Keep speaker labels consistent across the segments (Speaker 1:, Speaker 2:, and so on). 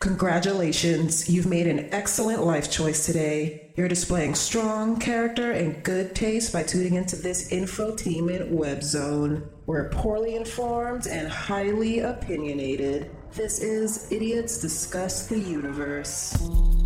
Speaker 1: Congratulations, you've made an excellent life choice today. You're displaying strong character and good taste by tuning into this infotainment web zone. We're poorly informed and highly opinionated. This is Idiots Discuss the Universe.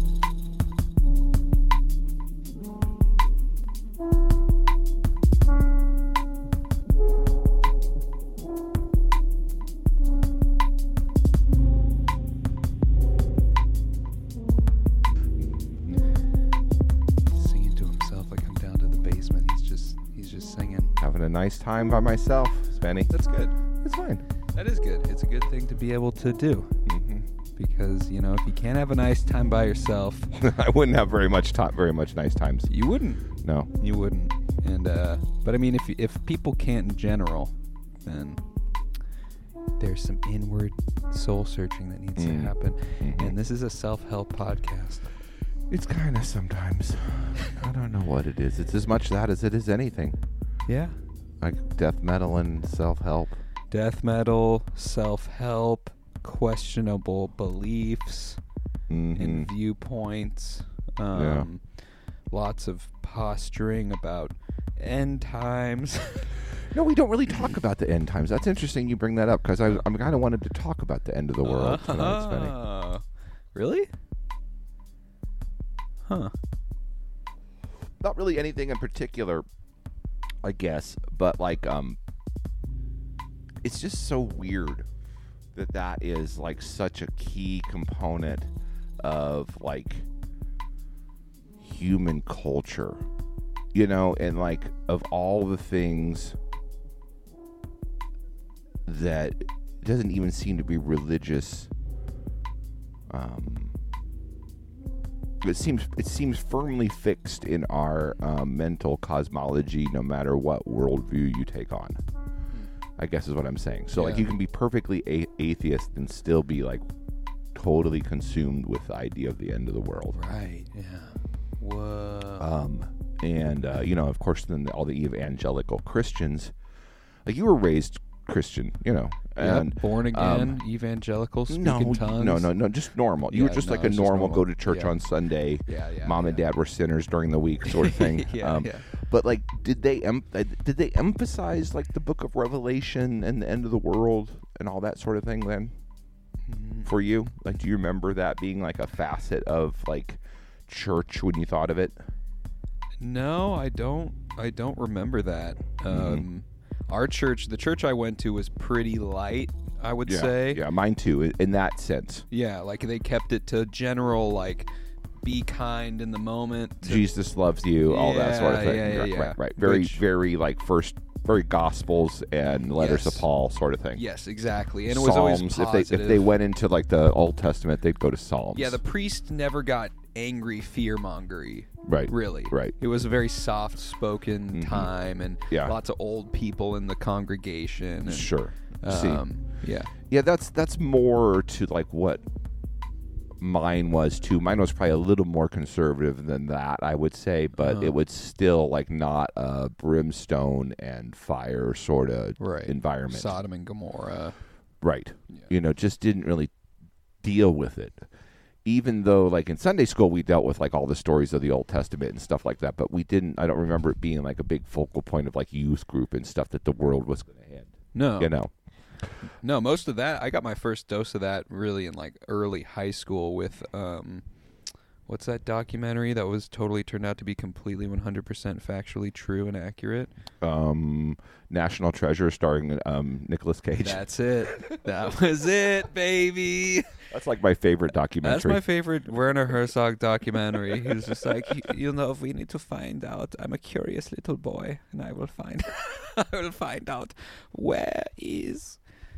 Speaker 2: Having a nice time by myself, Spenny.
Speaker 3: That's good.
Speaker 2: It's fine.
Speaker 3: That is good. It's a good thing to be able to do. Mm-hmm. Because, you know, if you can't have a nice time by yourself...
Speaker 2: I wouldn't have very much nice times.
Speaker 3: You wouldn't.
Speaker 2: No.
Speaker 3: You wouldn't. And, but I mean, if people can't in general, then there's some inward soul searching that needs to happen. Mm-hmm. And this is a self-help podcast.
Speaker 2: It's kind of sometimes. I don't know what it is. It's as much that as it is anything.
Speaker 3: Yeah.
Speaker 2: Like death metal and self-help.
Speaker 3: Death metal, self-help, questionable beliefs and viewpoints. Lots of posturing about end times.
Speaker 2: No, we don't really talk about the end times. That's interesting you bring that up because I kind of wanted to talk about the end of the world tonight, Spenny.
Speaker 3: Really? Huh.
Speaker 2: Not really anything in particular, I guess, but like it's just so weird that is like such a key component of like human culture, you know, and like of all the things that doesn't even seem to be religious. It seems firmly fixed in our mental cosmology, no matter what worldview you take on. I guess is what I'm saying. So like you can be perfectly atheist and still be like totally consumed with the idea of the end of the world.
Speaker 3: Right. Yeah. Whoa.
Speaker 2: And you know, of course, then all the evangelical Christians, like you were raised Christian, you know, and
Speaker 3: born again, evangelical, speaking tongues.
Speaker 2: No, just normal. You were just like a normal go to church on Sunday. Mom and dad were sinners during the week, sort of thing. But like, did they emphasize like the Book of Revelation and the end of the world and all that sort of thing then? For you, like, do you remember that being like a facet of like church when you thought of it?
Speaker 3: No, I don't remember that. Our church, the church I went to, was pretty light, I would say.
Speaker 2: Yeah, mine too, in that sense.
Speaker 3: Yeah, like they kept it to general, like, be kind in the moment.
Speaker 2: Jesus loves you, all that sort of thing. Right. Very, like, very Gospels and letters of Paul sort of thing.
Speaker 3: Yes, exactly. And it
Speaker 2: Psalms,
Speaker 3: was always positive.
Speaker 2: If they went into, like, the Old Testament, they'd go to Psalms.
Speaker 3: Yeah, the priest never got angry fear-mongery.
Speaker 2: Right.
Speaker 3: Really.
Speaker 2: Right.
Speaker 3: It was a very soft-spoken time and lots of old people in the congregation. And,
Speaker 2: sure.
Speaker 3: Yeah,
Speaker 2: that's more to like what mine was too. Mine was probably a little more conservative than that, I would say, but it was still like not a brimstone and fire sort of environment.
Speaker 3: Sodom and Gomorrah.
Speaker 2: Right.
Speaker 3: Yeah.
Speaker 2: You know, just didn't really deal with it. Even though, like, in Sunday school, we dealt with, like, all the stories of the Old Testament and stuff like that, but I don't remember it being, like, a big focal point of, like, youth group and stuff that the world was going to end.
Speaker 3: No.
Speaker 2: You know?
Speaker 3: No, most of that, I got my first dose of that really in, like, early high school with, what's that documentary that was totally turned out to be completely 100% factually true and accurate?
Speaker 2: National Treasure starring Nicolas Cage.
Speaker 3: That's it. That was it, baby.
Speaker 2: That's like my favorite documentary.
Speaker 3: That's my favorite Werner Herzog documentary. He's just like, you know, we need to find out. I'm a curious little boy, and I will find out where's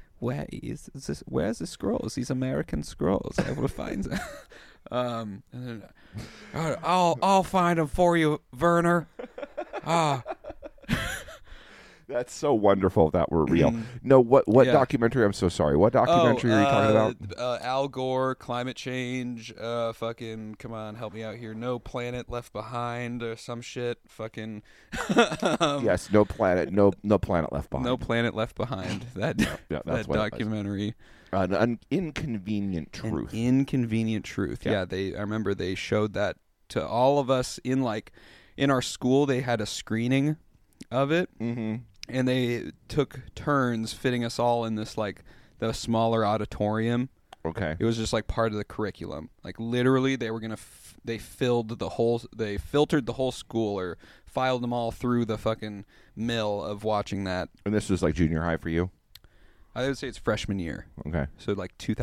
Speaker 3: the scrolls? These American scrolls. I will find them. And then, I'll find them for you, Werner.
Speaker 2: That's so wonderful if that were real. No, what documentary? I'm so sorry. What documentary are you talking
Speaker 3: about? Al Gore, climate change. Fucking, come on, help me out here. No Planet Left Behind or some shit. Fucking.
Speaker 2: Yes, no planet left behind.
Speaker 3: No Planet Left Behind. That documentary.
Speaker 2: An Inconvenient Truth.
Speaker 3: An Inconvenient Truth. Yeah. I remember they showed that to all of us in our school. They had a screening of it. Mm-hmm. And they took turns fitting us all in this the smaller auditorium.
Speaker 2: Okay.
Speaker 3: It was just part of the curriculum. Literally, they were gonna they filtered the whole school or filed them all through the fucking mill of watching that.
Speaker 2: And this was junior high for you?
Speaker 3: I would say it's freshman year.
Speaker 2: Okay.
Speaker 3: So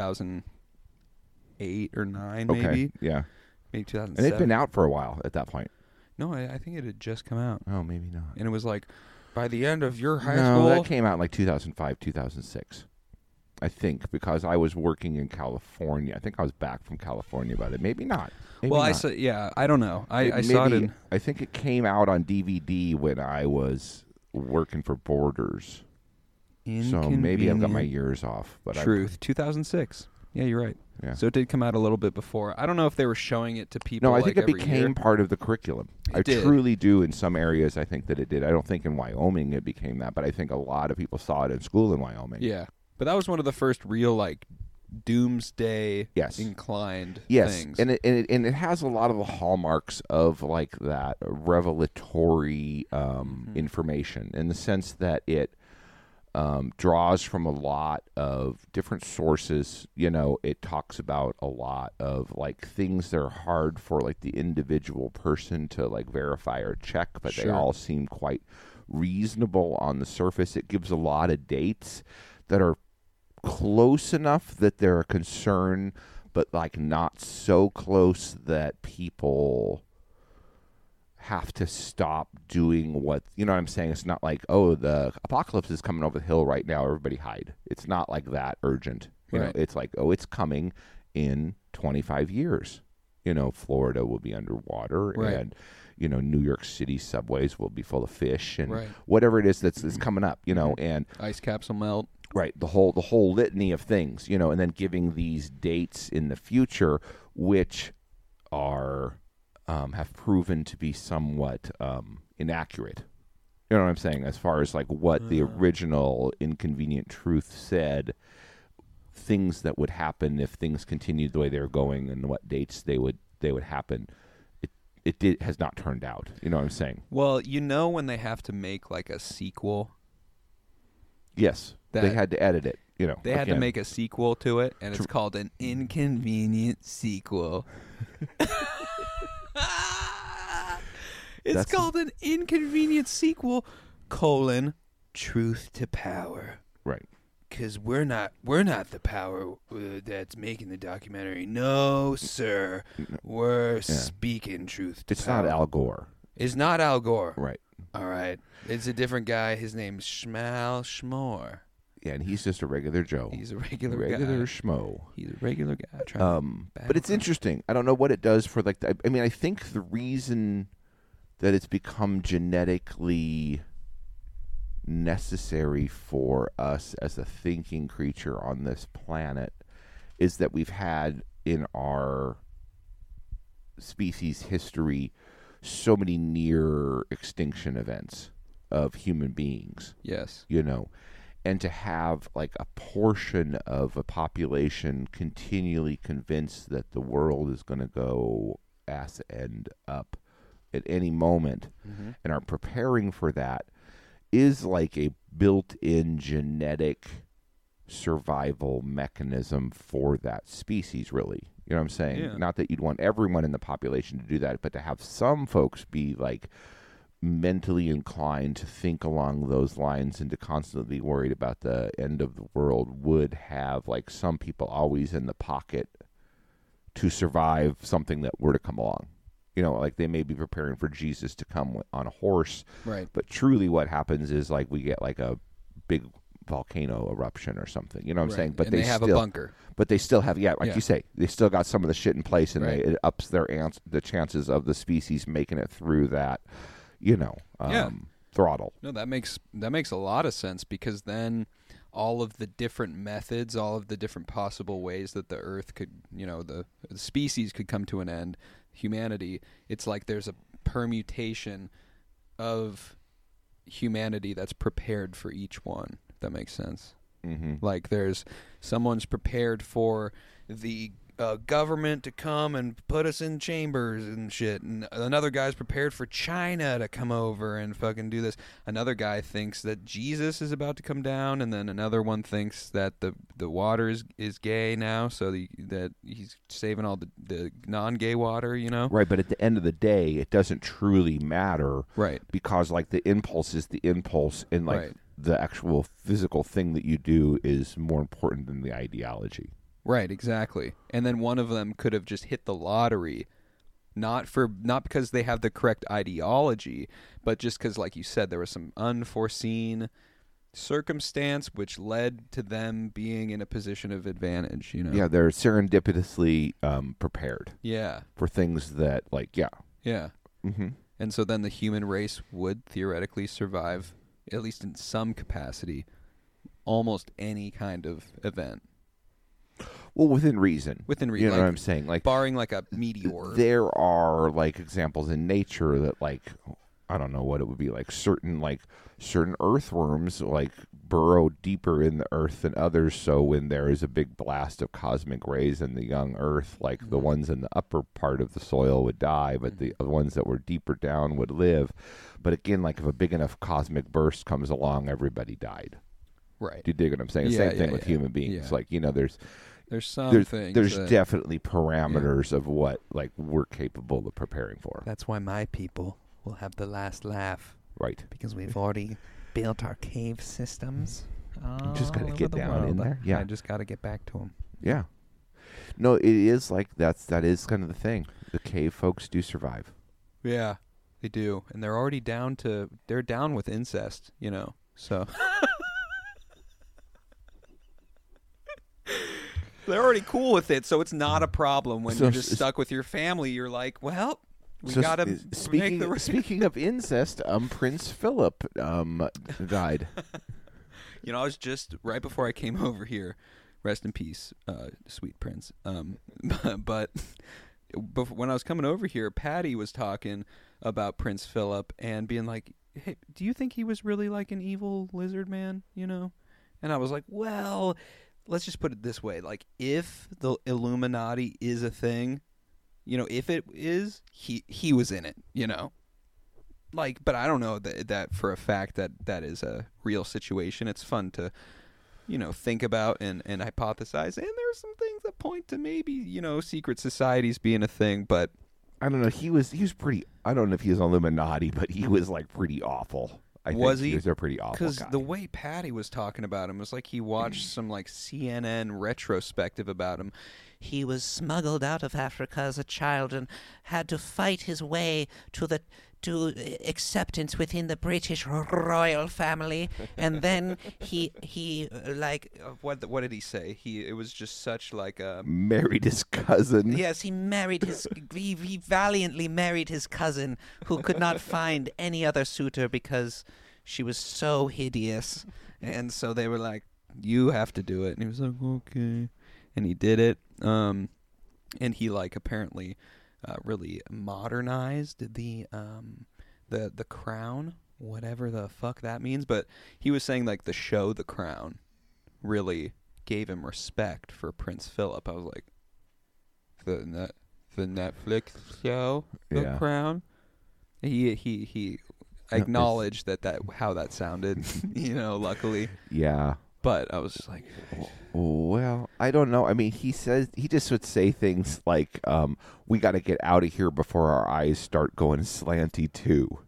Speaker 3: 2008 or 9
Speaker 2: okay.
Speaker 3: maybe.
Speaker 2: Yeah.
Speaker 3: Maybe 2007.
Speaker 2: And it'd been out for a while at that point.
Speaker 3: No, I think it had just come out.
Speaker 2: Oh, maybe not.
Speaker 3: And it was by the end of your high school?
Speaker 2: No, that came out in 2005, 2006. I think, because I was working in California. I think I was back from California by then. Maybe not. Maybe
Speaker 3: well,
Speaker 2: not.
Speaker 3: I don't know. I saw it in...
Speaker 2: I think it came out on DVD when I was working for Borders. So maybe I've got my years off. But
Speaker 3: Truth, 2006. Yeah, you're right.
Speaker 2: Yeah.
Speaker 3: So it did come out a little bit before. I don't know if they were showing it to people.
Speaker 2: No, I think it became
Speaker 3: year.
Speaker 2: part of the curriculum. I truly do in some areas. I think that it did. I don't think in Wyoming it became that, but I think a lot of people saw it in school in Wyoming.
Speaker 3: Yeah, but that was one of the first real doomsday inclined things.
Speaker 2: And it has a lot of the hallmarks of that revelatory information in the sense that it draws from a lot of different sources. It talks about a lot of things that are hard for the individual person to verify or check, but they all seem quite reasonable on the surface. It gives a lot of dates that are close enough that they're a concern, but not so close that people have to stop doing what, you know what I'm saying? It's not the apocalypse is coming over the hill right now, everybody hide. It's not that urgent. You know, it's it's coming in 25 years. Florida will be underwater and New York City subways will be full of fish and whatever it is that's coming up, and
Speaker 3: ice caps will melt.
Speaker 2: Right, the whole litany of things, and then giving these dates in the future which are have proven to be somewhat inaccurate. You know what I'm saying? As far as what the original Inconvenient Truth said, things that would happen if things continued the way they were going, and what dates they would happen. It has not turned out. You know what I'm saying?
Speaker 3: Well, when they have to make a sequel.
Speaker 2: Yes, they had to edit it.
Speaker 3: They had to make a sequel to it, and it's called an inconvenient sequel. It's called an inconvenient sequel, Truth to Power.
Speaker 2: Right.
Speaker 3: Because we're not the power that's making the documentary. No, sir. We're speaking truth to power.
Speaker 2: It's not Al Gore.
Speaker 3: It's not Al Gore.
Speaker 2: Right.
Speaker 3: All right. It's a different guy. His name's Shmal Shmore.
Speaker 2: Yeah, and he's just a regular Joe.
Speaker 3: He's a regular guy.
Speaker 2: Regular schmo.
Speaker 3: He's a regular guy.
Speaker 2: But it's interesting. I don't know what it does for I think the reason that it's become genetically necessary for us as a thinking creature on this planet is that we've had in our species history so many near extinction events of human beings.
Speaker 3: Yes.
Speaker 2: And to have a portion of a population continually convinced that the world is going to go ass end up at any moment and are preparing for that is a built-in genetic survival mechanism for that species, really. You know what I'm saying?
Speaker 3: Yeah.
Speaker 2: Not that you'd want everyone in the population to do that, but to have some folks be mentally inclined to think along those lines and to constantly be worried about the end of the world would have some people always in the pocket to survive something that were to come along. They may be preparing for Jesus to come on a horse.
Speaker 3: Right.
Speaker 2: But truly what happens is we get a big volcano eruption or something. You know what I'm saying? But
Speaker 3: and they have a bunker.
Speaker 2: But they still have, you say, they still got some of the shit in place, and it ups the chances of the species making it through that, throttle.
Speaker 3: No, that makes a lot of sense, because then all of the different methods, all of the different possible ways that the Earth could, the species could come to an end, humanity, it's like there's a permutation of humanity that's prepared for each one, if that makes sense.
Speaker 2: Mm-hmm.
Speaker 3: Like someone's prepared for the government to come and put us in chambers and shit, and another guy's prepared for China to come over and fucking do this. Another guy thinks that Jesus is about to come down, and then another one thinks that the water is gay now, so that he's saving all the non-gay water,
Speaker 2: Right, but at the end of the day, it doesn't truly matter,
Speaker 3: right?
Speaker 2: Because like the impulse is the impulse, and like
Speaker 3: right.
Speaker 2: the actual physical thing that you do is more important than the ideology.
Speaker 3: Right, exactly. And then one of them could have just hit the lottery, not because they have the correct ideology, but just because, like you said, there was some unforeseen circumstance which led to them being in a position of advantage.
Speaker 2: Yeah, they're serendipitously prepared.
Speaker 3: Yeah,
Speaker 2: for things that, like, yeah.
Speaker 3: Mm-hmm. And so then the human race would theoretically survive, at least in some capacity, almost any kind of event.
Speaker 2: Well, within reason.
Speaker 3: Within reason.
Speaker 2: You know what I'm saying? Like,
Speaker 3: barring like a meteor.
Speaker 2: There are like examples in nature that, like, I don't know what it would be, like certain earthworms like burrow deeper in the earth than others. So when there is a big blast of cosmic rays in the young earth, like
Speaker 3: mm-hmm.
Speaker 2: the ones in the upper part of the soil would die, but mm-hmm. the ones that were deeper down would live. But again, like if a big enough cosmic burst comes along, everybody died.
Speaker 3: Right.
Speaker 2: Do you dig what I'm saying? Same thing with human beings.
Speaker 3: Yeah.
Speaker 2: Like,
Speaker 3: there's some things.
Speaker 2: There's definitely parameters of what like we're capable of preparing for.
Speaker 3: That's why my people will have the last laugh.
Speaker 2: Right.
Speaker 3: Because we've already built our cave systems.
Speaker 2: You just got to get down in there. Yeah.
Speaker 3: I just got to get back to them.
Speaker 2: Yeah. No, it is like that is kind of the thing. The cave folks do survive.
Speaker 3: Yeah, they do. And they're already they're down with incest, so. They're already cool with it, so it's not a problem when you're just stuck with your family. You're like, well, we got to make the...
Speaker 2: Speaking of incest, Prince Philip died.
Speaker 3: I was just, right before I came over here, rest in peace, sweet prince. But when I was coming over here, Patty was talking about Prince Philip and being like, hey, do you think he was really like an evil lizard man, And I was like, well... Let's just put it this way. Like, if the Illuminati is a thing, if it is, he was in it, Like, but I don't know that for a fact that is a real situation. It's fun to, think about and hypothesize. And there are some things that point to maybe, secret societies being a thing, but...
Speaker 2: I don't know. He was pretty... I don't know if he was Illuminati, but he was, like, pretty awful.
Speaker 3: Was he?
Speaker 2: He was a pretty awful guy.
Speaker 3: Because the way Patty was talking about him was like he watched some like CNN retrospective about him. He was smuggled out of Africa as a child and had to fight his way to acceptance within the British royal family, and then he what did he say? It was just such like a
Speaker 2: married his cousin.
Speaker 3: Yes, he valiantly married his cousin, who could not find any other suitor because she was so hideous, and so they were like, "You have to do it," and he was like, "Okay," and he did it. And he like apparently. Really modernized the Crown, whatever the fuck that means. But he was saying like the show The Crown really gave him respect for Prince Philip. I was like, the Netflix show The Crown. He acknowledged that how that sounded, luckily.
Speaker 2: Yeah.
Speaker 3: But I was just like,
Speaker 2: well, I don't know. I mean, he just would say things like, we got to get out of here before our eyes start going slanty too.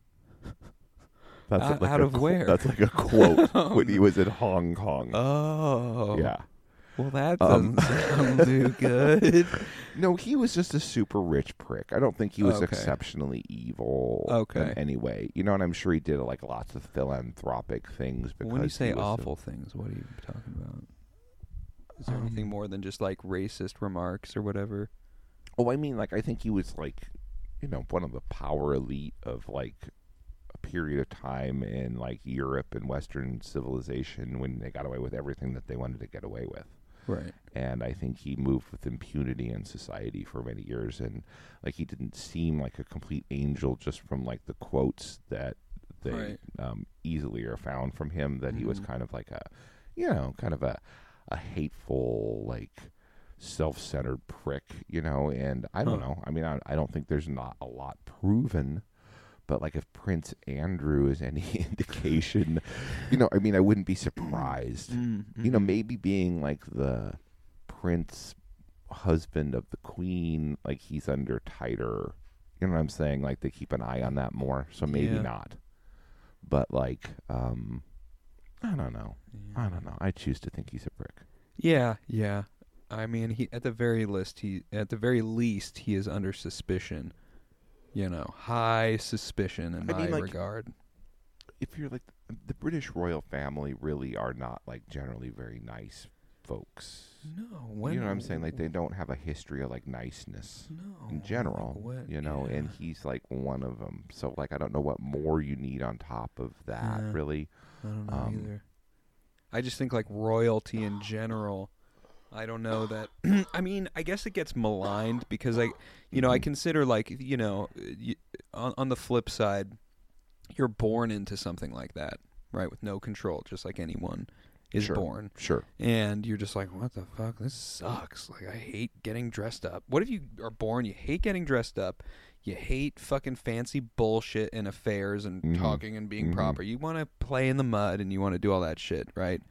Speaker 2: That's
Speaker 3: out of where?
Speaker 2: That's like a quote when he was in Hong Kong.
Speaker 3: Oh.
Speaker 2: Yeah.
Speaker 3: Well, that doesn't sound too good.
Speaker 2: No, he was just a super rich prick. I don't think he was exceptionally evil in any way. And I'm sure he did like lots of philanthropic things. Because
Speaker 3: when you say awful things, what are you talking about? Is there anything more than just like racist remarks or whatever?
Speaker 2: Oh, I mean, like I think he was like, one of the power elite of like period of time in like Europe and Western civilization when they got away with everything that they wanted to get away with.
Speaker 3: Right.
Speaker 2: And I think he moved with impunity in society for many years, and like he didn't seem like a complete angel just from like the quotes that they easily are found from him, that he was kind of like a, you know, kind of a hateful, like self-centered prick, you know. And I don't know. I mean, I don't think there's not a lot proven. But, like, if Prince Andrew is any indication, you know, I mean, I wouldn't be surprised. You know, maybe being, like, the prince husband of the queen, like, he's under tighter, you know what I'm saying? Like, they keep an eye on that more, so maybe not. But, like, I don't know. I don't know. I choose to think he's a prick.
Speaker 3: Yeah. I mean, he at the very least, he is under suspicion. You know, high suspicion in my regard.
Speaker 2: If you're like, the British royal family really are not like generally very nice folks.
Speaker 3: No,
Speaker 2: you know what I'm saying? Like, they don't have a history of like niceness in general. You know, and he's like one of them. So like, I don't know what more you need on top of that. Really,
Speaker 3: I don't know either. I just think like royalty in general. I don't know that. I mean, I guess it gets maligned because I consider like, you know, on the flip side, you're born into something like that, right? With no control, just like anyone is born.
Speaker 2: Sure.
Speaker 3: And you're just like, what the fuck? This sucks. Like, I hate getting dressed up. What if you are born, you hate getting dressed up, you hate fucking fancy bullshit and affairs and talking and being proper. You want to play in the mud and you want to do all that shit, right?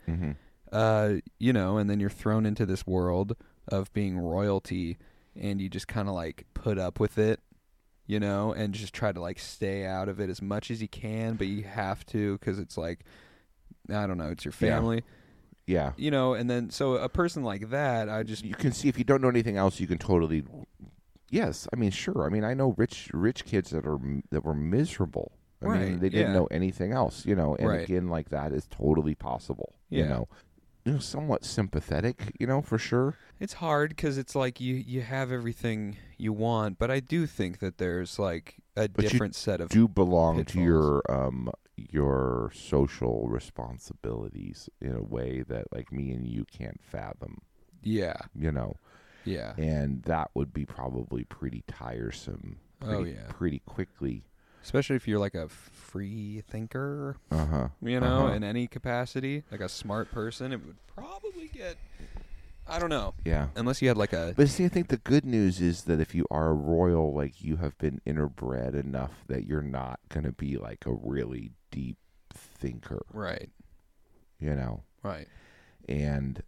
Speaker 3: You know, and then you're thrown into this world of being royalty, and you just kind of like put up with it, you know, and just try to like stay out of it as much as you can, but you have to because it's like, I don't know, it's your family.
Speaker 2: Yeah.
Speaker 3: You know, and then so a person like that,
Speaker 2: you can see, if you don't know anything else, you can totally. Yes, I mean, sure. I mean, I know rich kids that were miserable. I mean, they didn't know anything else, you know, and again, like, that is totally possible, you know. You know, somewhat sympathetic, you know, for sure.
Speaker 3: It's hard because it's like you have everything you want, but I do think that there's like a different set of
Speaker 2: do belong
Speaker 3: pitfalls
Speaker 2: to your social responsibilities in a way that like me and you can't fathom.
Speaker 3: Yeah.
Speaker 2: You know.
Speaker 3: Yeah.
Speaker 2: And that would be probably pretty tiresome. Pretty quickly.
Speaker 3: Especially if you're like a free thinker, you know, in any capacity, like a smart person, it would probably get, I don't know.
Speaker 2: Yeah.
Speaker 3: Unless you had like a...
Speaker 2: But see, I think the good news is that if you are a royal, like, you have been interbred enough that you're not going to be like a really deep thinker.
Speaker 3: Right.
Speaker 2: You know?
Speaker 3: Right.
Speaker 2: And...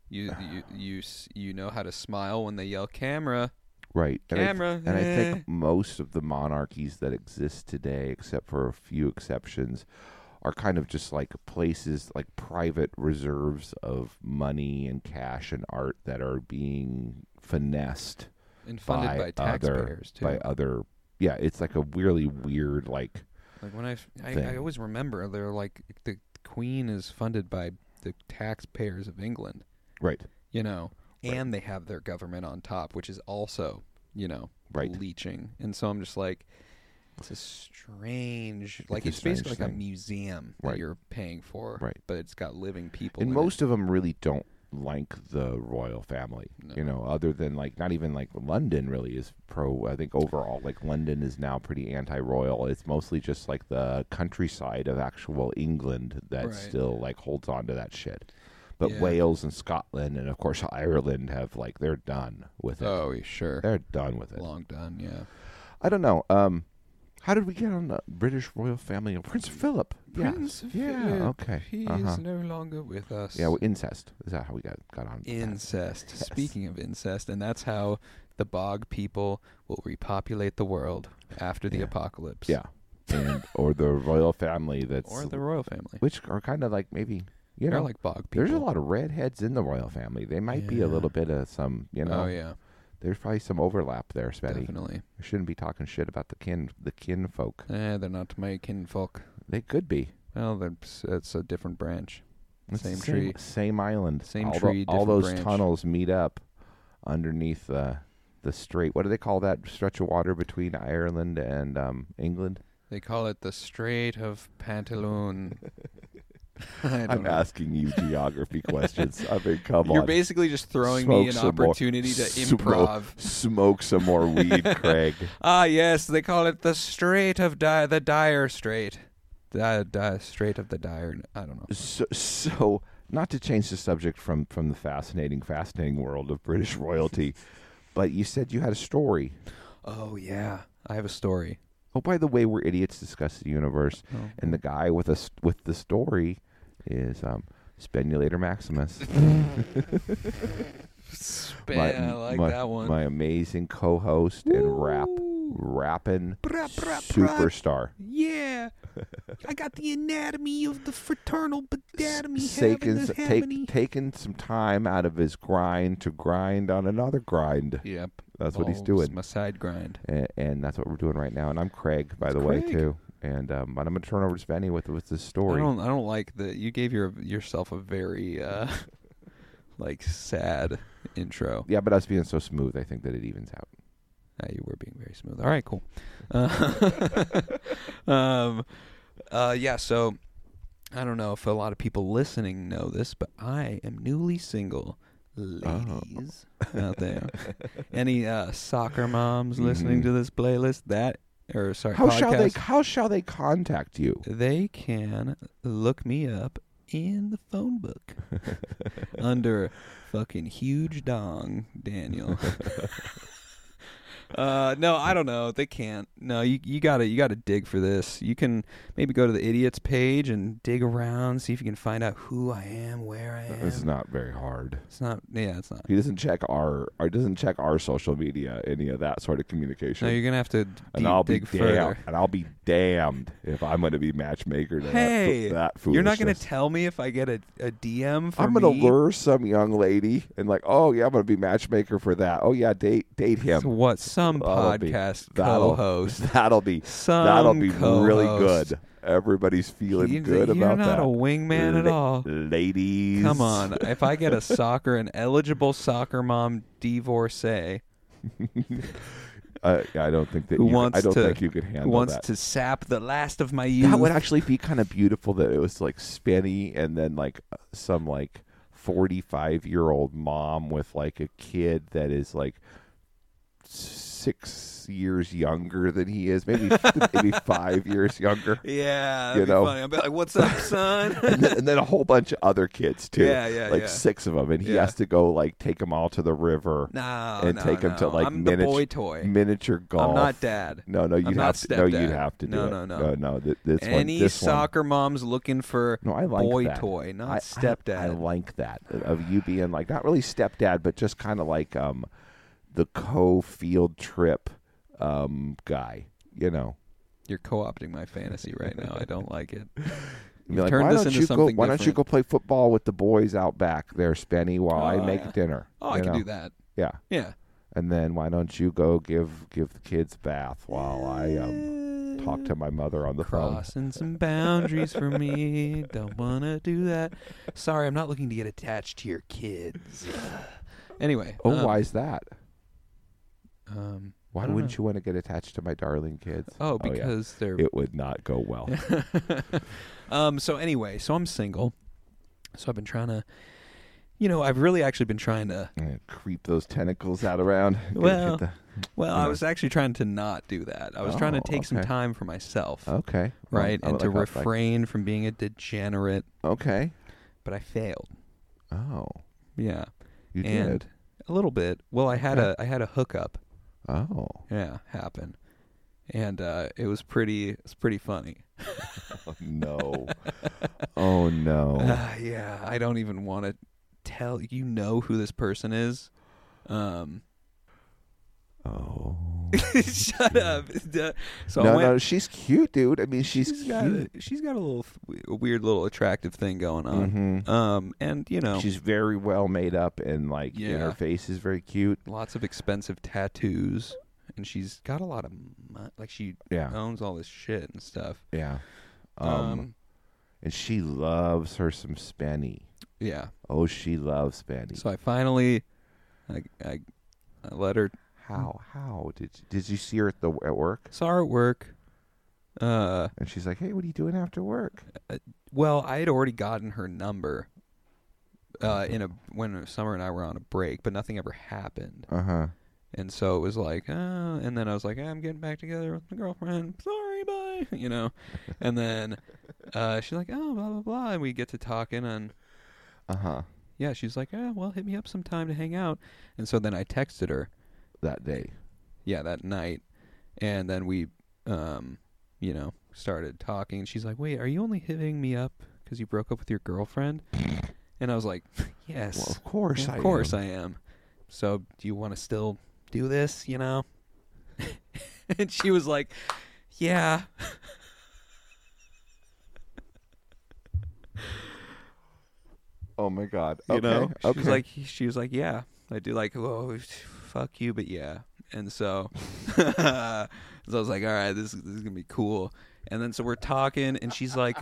Speaker 3: You know how to smile when they yell camera.
Speaker 2: Right.
Speaker 3: Camera.
Speaker 2: And I think most of the monarchies that exist today, except for a few exceptions, are kind of just like places, like private reserves of money and cash and art that are being finessed
Speaker 3: and funded by taxpayers too.
Speaker 2: Yeah, it's like a really weird like
Speaker 3: when I always remember they're like the Queen is funded by the taxpayers of England.
Speaker 2: Right.
Speaker 3: You know. And they have their government on top, which is also, you know, leeching. And so I'm just like, it's a strange, like it's basically like a museum that you're paying for, but it's got living people.
Speaker 2: And most of them really don't like the royal family, you know, other than like, not even like London really is pro. I think overall, like London is now pretty anti-royal. It's mostly just like the countryside of actual England that still like holds on to that shit. But Wales and Scotland and, of course, Ireland have, like, they're done with it.
Speaker 3: Oh, sure.
Speaker 2: They're done with it.
Speaker 3: Long done, yeah.
Speaker 2: I don't know. How did we get on the British royal family? Prince Philip.
Speaker 3: Prince Philip.
Speaker 2: Yeah, okay.
Speaker 3: He is no longer with us.
Speaker 2: Yeah, well, incest. Is that how we got on?
Speaker 3: Incest. Yes. Speaking of incest, and that's how the Bog people will repopulate the world after the apocalypse.
Speaker 2: Yeah. Or the royal family that's...
Speaker 3: Or the royal family.
Speaker 2: Which are kind of like maybe... You know,
Speaker 3: like bog people.
Speaker 2: There's a lot of redheads in the royal family. They might be a little bit of some, you know.
Speaker 3: Oh, yeah.
Speaker 2: There's probably some overlap there, Svetty.
Speaker 3: Definitely.
Speaker 2: I shouldn't be talking shit about the kin folk.
Speaker 3: They're not my kinfolk.
Speaker 2: They could be.
Speaker 3: Well, it's a different branch.
Speaker 2: It's
Speaker 3: same tree.
Speaker 2: Same island.
Speaker 3: Same tree,
Speaker 2: all those
Speaker 3: branch.
Speaker 2: tunnels meet up underneath the strait. What do they call that stretch of water between Ireland and England?
Speaker 3: They call it the Strait of Pantaloon.
Speaker 2: I'm asking you geography questions. I mean, come on.
Speaker 3: You're basically just throwing me an opportunity to improv.
Speaker 2: Smoke some more weed, Craig.
Speaker 3: Ah, yes, they call it the Strait of the Dire Strait. The Strait of the Dire. I don't know.
Speaker 2: So not to change the subject from the fascinating world of British royalty, but you said you had a story.
Speaker 3: Oh, yeah. I have a story.
Speaker 2: Oh, by the way, we're idiots discuss the universe, and the guy with the story is Spenulator Maximus.
Speaker 3: I like that one.
Speaker 2: My amazing co-host and rapping superstar.
Speaker 3: Yeah, I got the anatomy of the fraternal badatomy.
Speaker 2: Taking some time out of his grind to grind on another grind.
Speaker 3: Yep.
Speaker 2: That's what he's doing.
Speaker 3: My side grind.
Speaker 2: And that's what we're doing right now. And I'm Craig, by the way, too. And but I'm going to turn over to Spenny with this story.
Speaker 3: I don't like that you gave yourself a very like sad intro.
Speaker 2: Yeah, but us being so smooth, I think that it evens out.
Speaker 3: You were being very smooth. All right, cool. Yeah, so I don't know if a lot of people listening know this, but I am newly single. Ladies out there, any soccer moms listening to this playlist?
Speaker 2: How shall they contact you?
Speaker 3: They can look me up in the phone book under fucking huge dong Daniel. No, I don't know. They can't. No, you gotta dig for this. You can maybe go to the idiots page and dig around, see if you can find out who I am, where I am.
Speaker 2: It's not very hard.
Speaker 3: It's not. Yeah, it's not.
Speaker 2: He doesn't check our social media, any of that sort of communication.
Speaker 3: No, you're gonna have to dig
Speaker 2: further. And I'll be damned if I'm gonna be matchmaker to that foolishness.
Speaker 3: You're not gonna tell me if I get a DM for
Speaker 2: I'm gonna lure some young lady and like, oh yeah, I'm gonna be matchmaker for that. Oh yeah, date him.
Speaker 3: So what? Some podcast co-host.
Speaker 2: That'll be really good. Everybody's feeling good about that.
Speaker 3: You're not a wingman at all.
Speaker 2: Ladies.
Speaker 3: Come on. If I get an eligible soccer mom divorcee.
Speaker 2: I don't think that think you could handle that.
Speaker 3: Who wants to sap the last of my youth.
Speaker 2: That would actually be kind of beautiful that it was like Spenny and then like some like 45-year-old mom with like a kid that is like 6 years younger than he is, maybe 5 years younger.
Speaker 3: Yeah, that'd be funny. I'll be like, "What's up, son?"
Speaker 2: and then a whole bunch of other kids too.
Speaker 3: Yeah,
Speaker 2: 6 of them, and he has to go like take them all to the river. Take them to like
Speaker 3: I'm the boy toy.
Speaker 2: Miniature golf.
Speaker 3: I'm not dad.
Speaker 2: No, you'd have to. No, you'd have to do it. No.
Speaker 3: Any soccer mom's looking for boy toy, not stepdad.
Speaker 2: I like that of you being like not really stepdad, but just kind of like the co-field trip guy, you know.
Speaker 3: You're co-opting my fantasy right now. I don't like it.
Speaker 2: Like, why don't you go play football with the boys out back there, Spenny, while I make dinner?
Speaker 3: Oh, I can do that.
Speaker 2: Yeah.
Speaker 3: Yeah.
Speaker 2: And then why don't you go give the kids a bath while I talk to my mother on the phone?
Speaker 3: Crossing some boundaries for me. Don't want to do that. Sorry, I'm not looking to get attached to your kids. Anyway.
Speaker 2: Why is that? Why wouldn't
Speaker 3: know.
Speaker 2: you want to get attached to my darling kids?
Speaker 3: Because they're...
Speaker 2: It would not go well.
Speaker 3: So anyway, I'm single. So I've been trying to... I've really actually been trying to...
Speaker 2: creep those tentacles out around.
Speaker 3: I was actually trying to not do that. I was trying to take some time for myself.
Speaker 2: Okay.
Speaker 3: Right? And to refrain from being a degenerate.
Speaker 2: Okay.
Speaker 3: But I failed.
Speaker 2: Oh.
Speaker 3: Yeah.
Speaker 2: You did?
Speaker 3: A little bit. Well, I had a hookup.
Speaker 2: Oh.
Speaker 3: Yeah, happen. And it was pretty funny.
Speaker 2: Oh, no. Oh, no.
Speaker 3: Yeah, I don't even want to tell who this person is.
Speaker 2: Oh.
Speaker 3: Shut up. So
Speaker 2: no, she's cute, dude. I mean, she's cute.
Speaker 3: She's got a weird little attractive thing going on.
Speaker 2: Mm-hmm.
Speaker 3: And
Speaker 2: she's very well made up and like her face is very cute.
Speaker 3: Lots of expensive tattoos, and she's got a lot of money. Like she owns all this shit and stuff.
Speaker 2: Yeah. And she loves her some Spenny.
Speaker 3: Yeah.
Speaker 2: Oh, she loves Spenny.
Speaker 3: So I finally, I let her.
Speaker 2: How did you see her at work?
Speaker 3: Saw her at work.
Speaker 2: And she's like, "Hey, what are you doing after work?"
Speaker 3: Well, I had already gotten her number when Summer and I were on a break, but nothing ever happened. And so it was like, and then I was like, I'm getting back together with my girlfriend. Sorry, bye. And then she's like, oh, blah, blah, blah. And we get to talking and, yeah, she's like, well, hit me up sometime to hang out. And so then I texted her.
Speaker 2: That day.
Speaker 3: Yeah, that night. And then we, started talking. She's like, wait, are you only hitting me up because you broke up with your girlfriend? And I was like, yes.
Speaker 2: Well, of course I am.
Speaker 3: Of course I am. So do you want to still do this, And she was like, yeah.
Speaker 2: Oh my God. Okay.
Speaker 3: She was like, yeah, I do. Like, whoa, fuck you, but yeah. And so, so I was like, all right, this is gonna be cool. And then so we're talking, and she's like,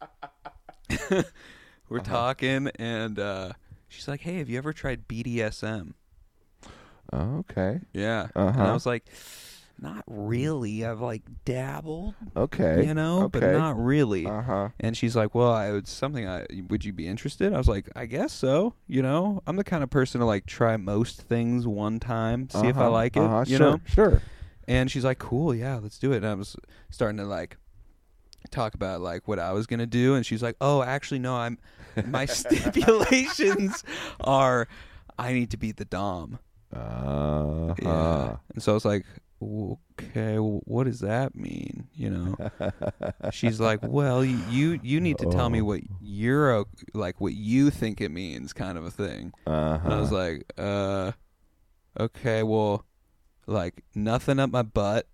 Speaker 3: we're talking, and she's like, hey, have you ever tried BDSM?
Speaker 2: Oh, okay.
Speaker 3: Yeah. And I was like, not really. I've like dabbled.
Speaker 2: Okay.
Speaker 3: But not really.
Speaker 2: Uh-huh.
Speaker 3: And she's like, well, it's something would you be interested? I was like, I guess so. I'm the kind of person to like try most things one time, see if I like it,
Speaker 2: Sure.
Speaker 3: And she's like, cool, yeah, let's do it. And I was starting to like talk about like what I was going to do. And she's like, oh, actually, no, my stipulations are I need to be the Dom. Yeah. And so I was like, okay, well, what does that mean? She's like, well, you need to tell me what what you think it means, kind of a thing. And I was like, okay, well, like nothing up my butt.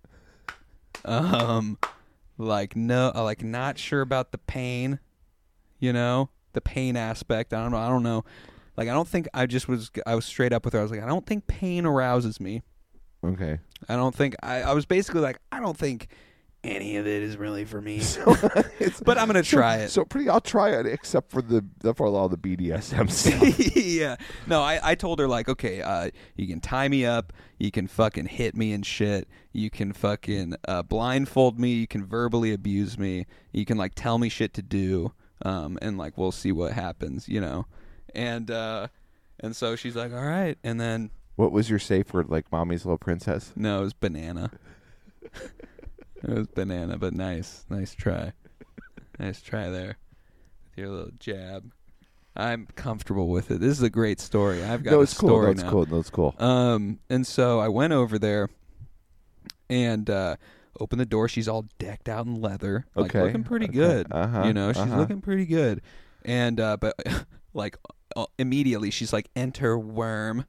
Speaker 3: Like no, like not sure about the pain. The pain aspect. I don't know. Like, I don't think I was straight up with her. I was like, I don't think pain arouses me.
Speaker 2: Okay.
Speaker 3: I don't think, I was basically like, I don't think any of it is really for me. But I'm going to try it.
Speaker 2: So I'll try it, except for all the BDSM stuff.
Speaker 3: Yeah. No, I told her like, okay, you can tie me up. You can fucking hit me and shit. You can fucking blindfold me. You can verbally abuse me. You can like tell me shit to do. And like, we'll see what happens, And so she's like, all right. And then,
Speaker 2: what was your safe word? Like Mommy's Little Princess?
Speaker 3: No, it was banana. It was banana, but nice try. Nice try there with your little jab. I'm comfortable with it. This is a great story. I've got a story now.
Speaker 2: That's cool.
Speaker 3: And so I went over there and opened the door. She's all decked out in leather, like looking pretty good. She's looking pretty good. And but like immediately she's like, enter worm.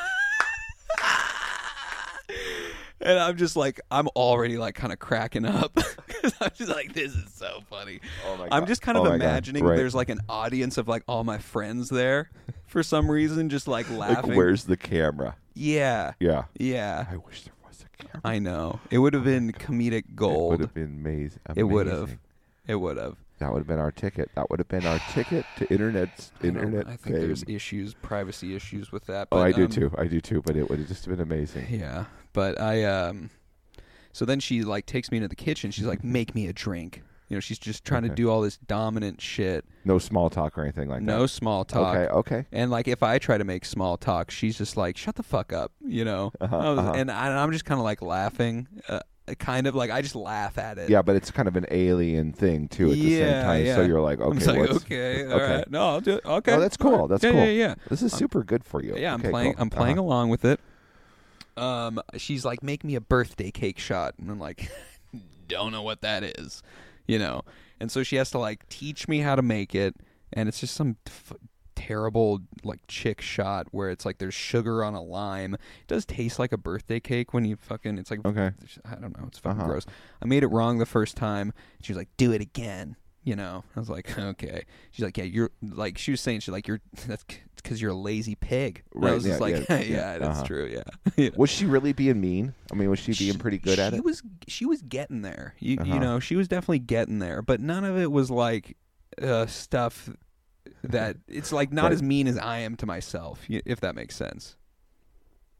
Speaker 3: And I'm just like, I'm already like kind of cracking up. I'm just like, this is so funny.
Speaker 2: Oh my God.
Speaker 3: I'm just kind of imagining there's like an audience of like all my friends there for some reason, just like laughing.
Speaker 2: Like, where's the camera?
Speaker 3: Yeah.
Speaker 2: Yeah.
Speaker 3: Yeah.
Speaker 2: I wish there was a camera.
Speaker 3: I know. It would have been comedic gold.
Speaker 2: It would have been amazing.
Speaker 3: It would have. It would have.
Speaker 2: That would have been our ticket. That would have been our ticket to internet
Speaker 3: I think
Speaker 2: fame.
Speaker 3: there's privacy issues with that.
Speaker 2: But, I do too. But it would have just been amazing.
Speaker 3: Yeah. But so then she like takes me into the kitchen. She's like, make me a drink. She's just trying to do all this dominant shit.
Speaker 2: No small talk or anything like that.
Speaker 3: No small talk.
Speaker 2: Okay.
Speaker 3: And like if I try to make small talk, she's just like, shut the fuck up, And I'm just kind of like laughing. Kind of like I just laugh at it.
Speaker 2: Yeah, but it's kind of an alien thing too at the same time.
Speaker 3: Yeah.
Speaker 2: So you're like, okay,
Speaker 3: I'm like, okay, all right. No, I'll do it. Okay.
Speaker 2: Oh, that's cool.
Speaker 3: Right.
Speaker 2: That's cool.
Speaker 3: Yeah.
Speaker 2: This is super good for you.
Speaker 3: Yeah,
Speaker 2: okay,
Speaker 3: I'm playing along with it. She's like, make me a birthday cake shot, and I'm like, don't know what that is, And so she has to like teach me how to make it, and it's just some terrible like chick shot where it's like there's sugar on a lime. It does taste like a birthday cake when you fucking. It's like
Speaker 2: okay.
Speaker 3: I don't know. It's fucking gross. I made it wrong the first time. She was like, do it again. I was like, okay. She's like, yeah, you're like, she was saying, she's like, that's because you're a lazy pig. And I was just like, yeah, that's true. Yeah.
Speaker 2: Was she really being mean? I mean, was she being pretty good at it?
Speaker 3: She was getting there. You know, she was definitely getting there, but none of it was like stuff that it's like not as mean as I am to myself, if that makes sense.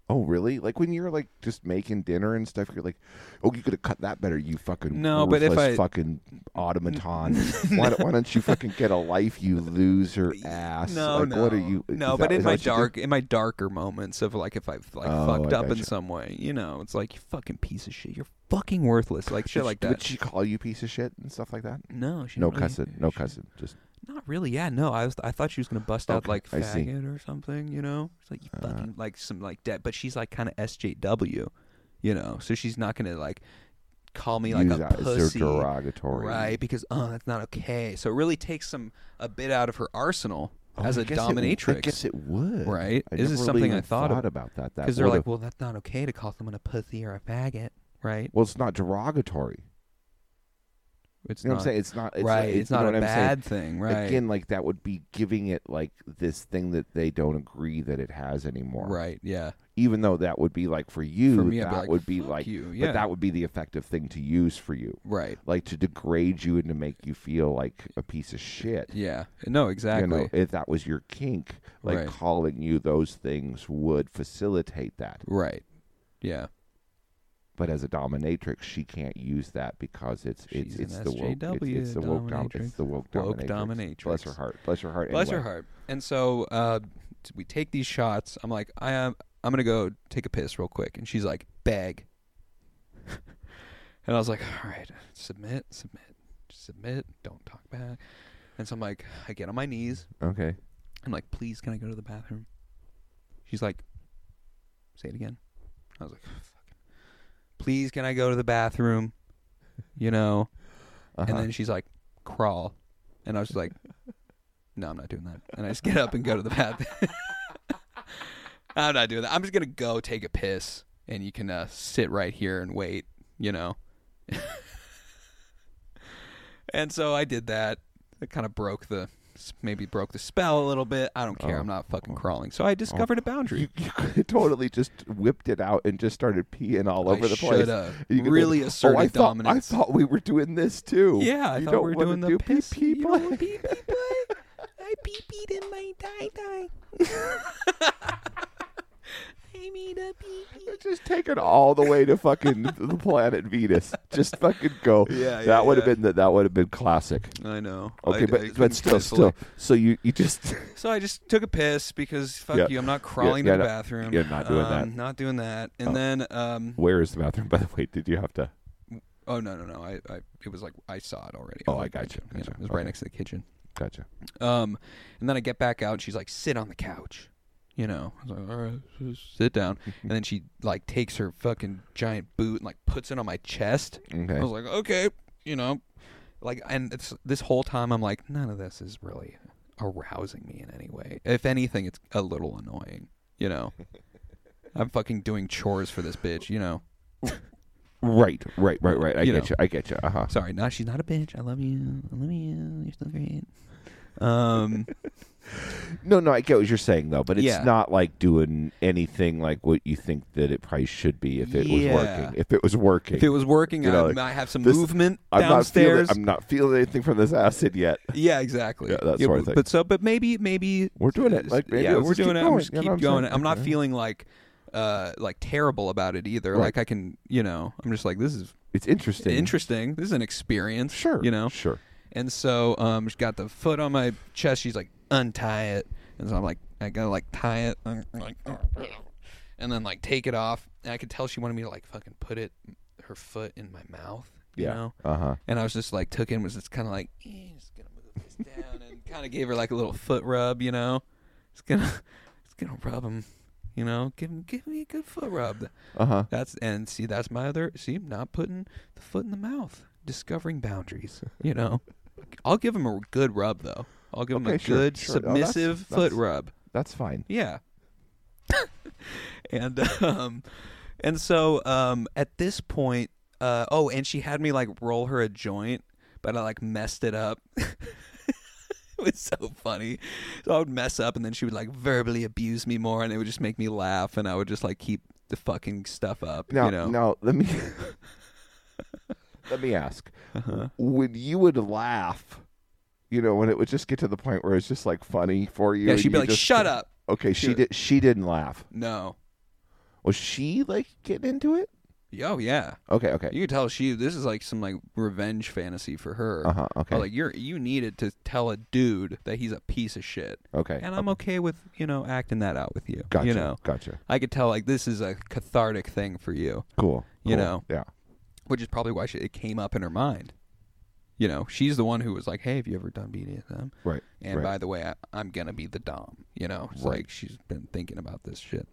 Speaker 2: Oh, really? Like when you're like just making dinner and stuff, you're like, "Oh, you could have cut that better, you fucking
Speaker 3: no." But if I
Speaker 2: fucking automaton, why don't you fucking get a life, you loser ass?
Speaker 3: No,
Speaker 2: like,
Speaker 3: no,
Speaker 2: what are you?
Speaker 3: No, but in my darker moments of like if I've like fucked up in some way, it's like, you fucking piece of shit, you're fucking worthless, like shit like that.
Speaker 2: Would she call you piece of shit and stuff like that?
Speaker 3: No, she
Speaker 2: no
Speaker 3: really,
Speaker 2: cussing, no cussing, just.
Speaker 3: Not really, yeah. No, I thought she was gonna bust out like faggot or something, It's like, you fucking like some like that, but she's like kind of SJW, So she's not gonna like call me like a pussy,
Speaker 2: derogatory,
Speaker 3: right? Because that's not okay. So it really takes a bit out of her arsenal as a dominatrix.
Speaker 2: I guess it would,
Speaker 3: right?
Speaker 2: This
Speaker 3: is something I thought
Speaker 2: about that
Speaker 3: because they're like, well, that's not okay to call someone a pussy or a faggot, right?
Speaker 2: Well, it's not derogatory.
Speaker 3: It's
Speaker 2: what I'm saying? It's not
Speaker 3: right. It's not a bad thing, right?
Speaker 2: Again, like that would be giving it like this thing that they don't agree that it has anymore,
Speaker 3: right? Yeah.
Speaker 2: Even though that would be like for you, that would be like,
Speaker 3: but
Speaker 2: that would be the effective thing to use for you,
Speaker 3: right?
Speaker 2: Like to degrade you and to make you feel like a piece of shit.
Speaker 3: Yeah. No, exactly.
Speaker 2: If that was your kink, like calling you those things would facilitate that,
Speaker 3: right? Yeah.
Speaker 2: But as a dominatrix, she can't use that because it's the woke dominatrix. Bless her heart. Bless her heart.
Speaker 3: Bless her heart. And so we take these shots. I'm like, I'm gonna go take a piss real quick, and she's like, bag. And I was like, all right, submit, don't talk back. And so I'm like, I get on my knees.
Speaker 2: Okay.
Speaker 3: I'm like, please, can I go to the bathroom? She's like, say it again. I was like, please, can I go to the bathroom? And then she's like, crawl. And I was just like, no, I'm not doing that. And I just get up and go to the bathroom. I'm not doing that. I'm just going to go take a piss, and you can sit right here and wait, And so I did that. It kind of broke the spell a little bit. I don't care. I'm not fucking crawling. So I discovered a boundary.
Speaker 2: You totally just whipped it out and just started peeing all over the place.
Speaker 3: Really asserted dominance.
Speaker 2: I thought we were doing this too.
Speaker 3: Yeah, I thought we were doing the piss.
Speaker 2: Pee
Speaker 3: You don't pee play? I pee-peed in my tie-tie. I made a pee-pee.
Speaker 2: Just take it all the way to fucking the planet Venus. Just fucking go.
Speaker 3: Yeah,
Speaker 2: that would have been classic.
Speaker 3: I know.
Speaker 2: Okay, but still. So you just.
Speaker 3: So I just took a piss because fuck you. I'm not crawling to the bathroom.
Speaker 2: You're not doing that.
Speaker 3: Not doing that. And then.
Speaker 2: Where is the bathroom? By the way, did you have to?
Speaker 3: Oh no. It was like I saw it already.
Speaker 2: Oh, I got you.
Speaker 3: It was right next to the kitchen.
Speaker 2: Gotcha.
Speaker 3: And then I get back out, and she's like, "Sit on the couch." I was like, all right, sit down. And then she like takes her fucking giant boot and like puts it on my chest.
Speaker 2: Okay.
Speaker 3: I was like, okay, like, and it's, this whole time I'm like, none of this is really arousing me in any way. If anything, it's a little annoying. I'm fucking doing chores for this bitch.
Speaker 2: Right. I get you.
Speaker 3: Sorry, no, she's not a bitch. I love you. You're still great.
Speaker 2: No, I get what you're saying though, but it's not like doing anything like what you think that it probably should be if it was working. If it was working,
Speaker 3: I might have some movement downstairs.
Speaker 2: I'm not feeling anything from this acid yet.
Speaker 3: Yeah, exactly.
Speaker 2: Yeah, that's sort of thing.
Speaker 3: But maybe
Speaker 2: we're doing it. Like maybe
Speaker 3: we're doing it. I'm just keep going. I'm not
Speaker 2: Okay.
Speaker 3: feeling like terrible about it either.
Speaker 2: Right.
Speaker 3: Like I can, I'm just like, this is
Speaker 2: it's interesting.
Speaker 3: This is an experience.
Speaker 2: Sure.
Speaker 3: Sure. And so she's got the foot on my chest. She's like, untie it. And so I'm like, I gotta like tie it, and then like take it off. And I could tell she wanted me to like fucking put her foot in my mouth. You know? And I was just like, was just kind of like, just gonna move this down, and kind of gave her like a little foot rub. It's gonna rub him. Give me a good foot rub. That's my other. Not putting the foot in the mouth. Discovering boundaries. I'll give him a good rub though. I'll give him a good submissive foot rub.
Speaker 2: That's fine.
Speaker 3: Yeah. And so at this point, and she had me like roll her a joint, but I like messed it up. It was so funny. So I would mess up, and then she would like verbally abuse me more, and it would just make me laugh, and I would just like keep the fucking stuff up.
Speaker 2: Now let me let me ask. When you would laugh, when it would just get to the point where it's just like funny for you.
Speaker 3: Yeah, she'd be like, "Shut up."
Speaker 2: Okay, she didn't laugh.
Speaker 3: No.
Speaker 2: Was she like getting into it?
Speaker 3: Oh yeah.
Speaker 2: Okay.
Speaker 3: You can tell this is like some like revenge fantasy for her.
Speaker 2: Okay.
Speaker 3: But, like you needed to tell a dude that he's a piece of shit.
Speaker 2: Okay.
Speaker 3: And I'm okay with acting that out with you.
Speaker 2: Gotcha. Gotcha.
Speaker 3: I could tell like this is a cathartic thing for you.
Speaker 2: Cool.
Speaker 3: You know.
Speaker 2: Yeah.
Speaker 3: Which is probably why it came up in her mind. She's the one who was like, "Hey, have you ever done BDSM?"
Speaker 2: Right.
Speaker 3: And by the way, I'm gonna be the dom. It's like she's been thinking about this shit.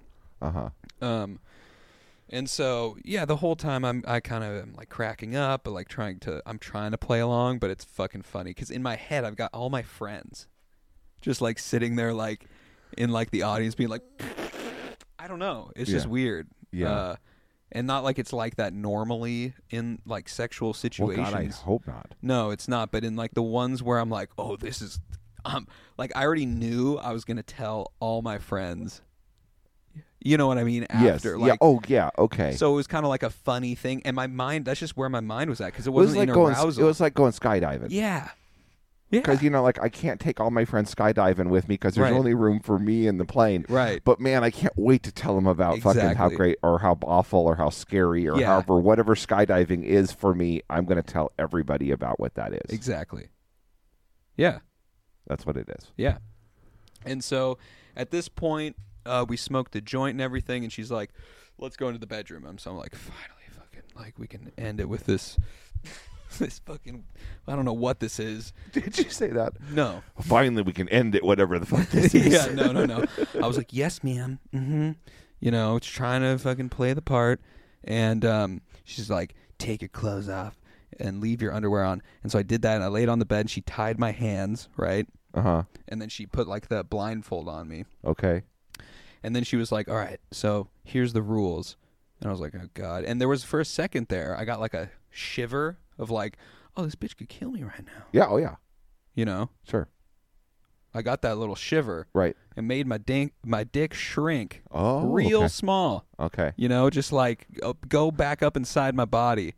Speaker 3: And so, yeah, the whole time I kind of am like cracking up, but like I'm trying to play along, but it's fucking funny because in my head I've got all my friends just like sitting there like in like the audience being like, I don't know, it's just weird.
Speaker 2: Yeah.
Speaker 3: And not like it's like that normally in like sexual situations.
Speaker 2: Well, God, I hope not.
Speaker 3: No, it's not. But in like the ones where I'm like, oh, this is, like I already knew I was gonna tell all my friends. You know what I mean? After,
Speaker 2: yes.
Speaker 3: like,
Speaker 2: yeah. Oh, yeah. Okay.
Speaker 3: So it was kind of like a funny thing, and my mind. That's just where my mind was at because it wasn't
Speaker 2: like
Speaker 3: arousal.
Speaker 2: It was like going skydiving.
Speaker 3: Yeah.
Speaker 2: Because like I can't take all my friends skydiving with me because there's only room for me in the plane.
Speaker 3: Right.
Speaker 2: But man, I can't wait to tell them about fucking how great or how awful or how scary or however whatever skydiving is for me. I'm going to tell everybody about what that is.
Speaker 3: Exactly. Yeah.
Speaker 2: That's what it is.
Speaker 3: Yeah. And so at this point, we smoked a joint and everything, and she's like, "Let's go into the bedroom." So I'm like, "Finally, fucking like we can end it with this." This fucking, I don't know what this is.
Speaker 2: Did you say that?
Speaker 3: No.
Speaker 2: Finally, we can end it, whatever the fuck this is.
Speaker 3: Yeah, no. I was like, yes, ma'am. Mm-hmm. Trying to fucking play the part. And she's like, take your clothes off and leave your underwear on. And so I did that, and I laid on the bed, and she tied my hands, right?
Speaker 2: Uh-huh.
Speaker 3: And then she put like the blindfold on me.
Speaker 2: Okay.
Speaker 3: And then she was like, all right, so here's the rules. And I was like, oh, God. And there was, for a second there, I got like a shiver of like, oh, this bitch could kill me right now.
Speaker 2: Yeah, oh yeah.
Speaker 3: Sure. I got that little shiver.
Speaker 2: Right.
Speaker 3: And made my dick shrink.
Speaker 2: Oh,
Speaker 3: real small.
Speaker 2: Okay.
Speaker 3: Just like go back up inside my body,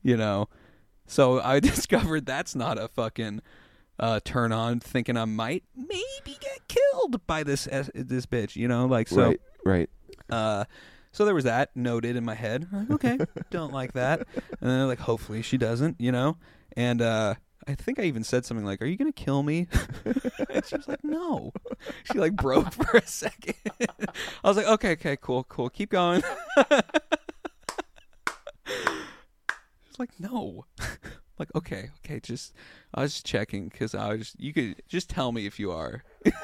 Speaker 3: So I discovered that's not a fucking turn on, thinking I might maybe get killed by this bitch, like so.
Speaker 2: Right.
Speaker 3: So there was that noted in my head. Like, okay, don't like that. And then like, hopefully she doesn't, And I think I even said something like, "Are you gonna kill me?" And she was like, "No." She like broke for a second. I was like, "Okay, cool, keep going." She's like, "No." Like, okay, just I was just checking because you could just tell me if you are.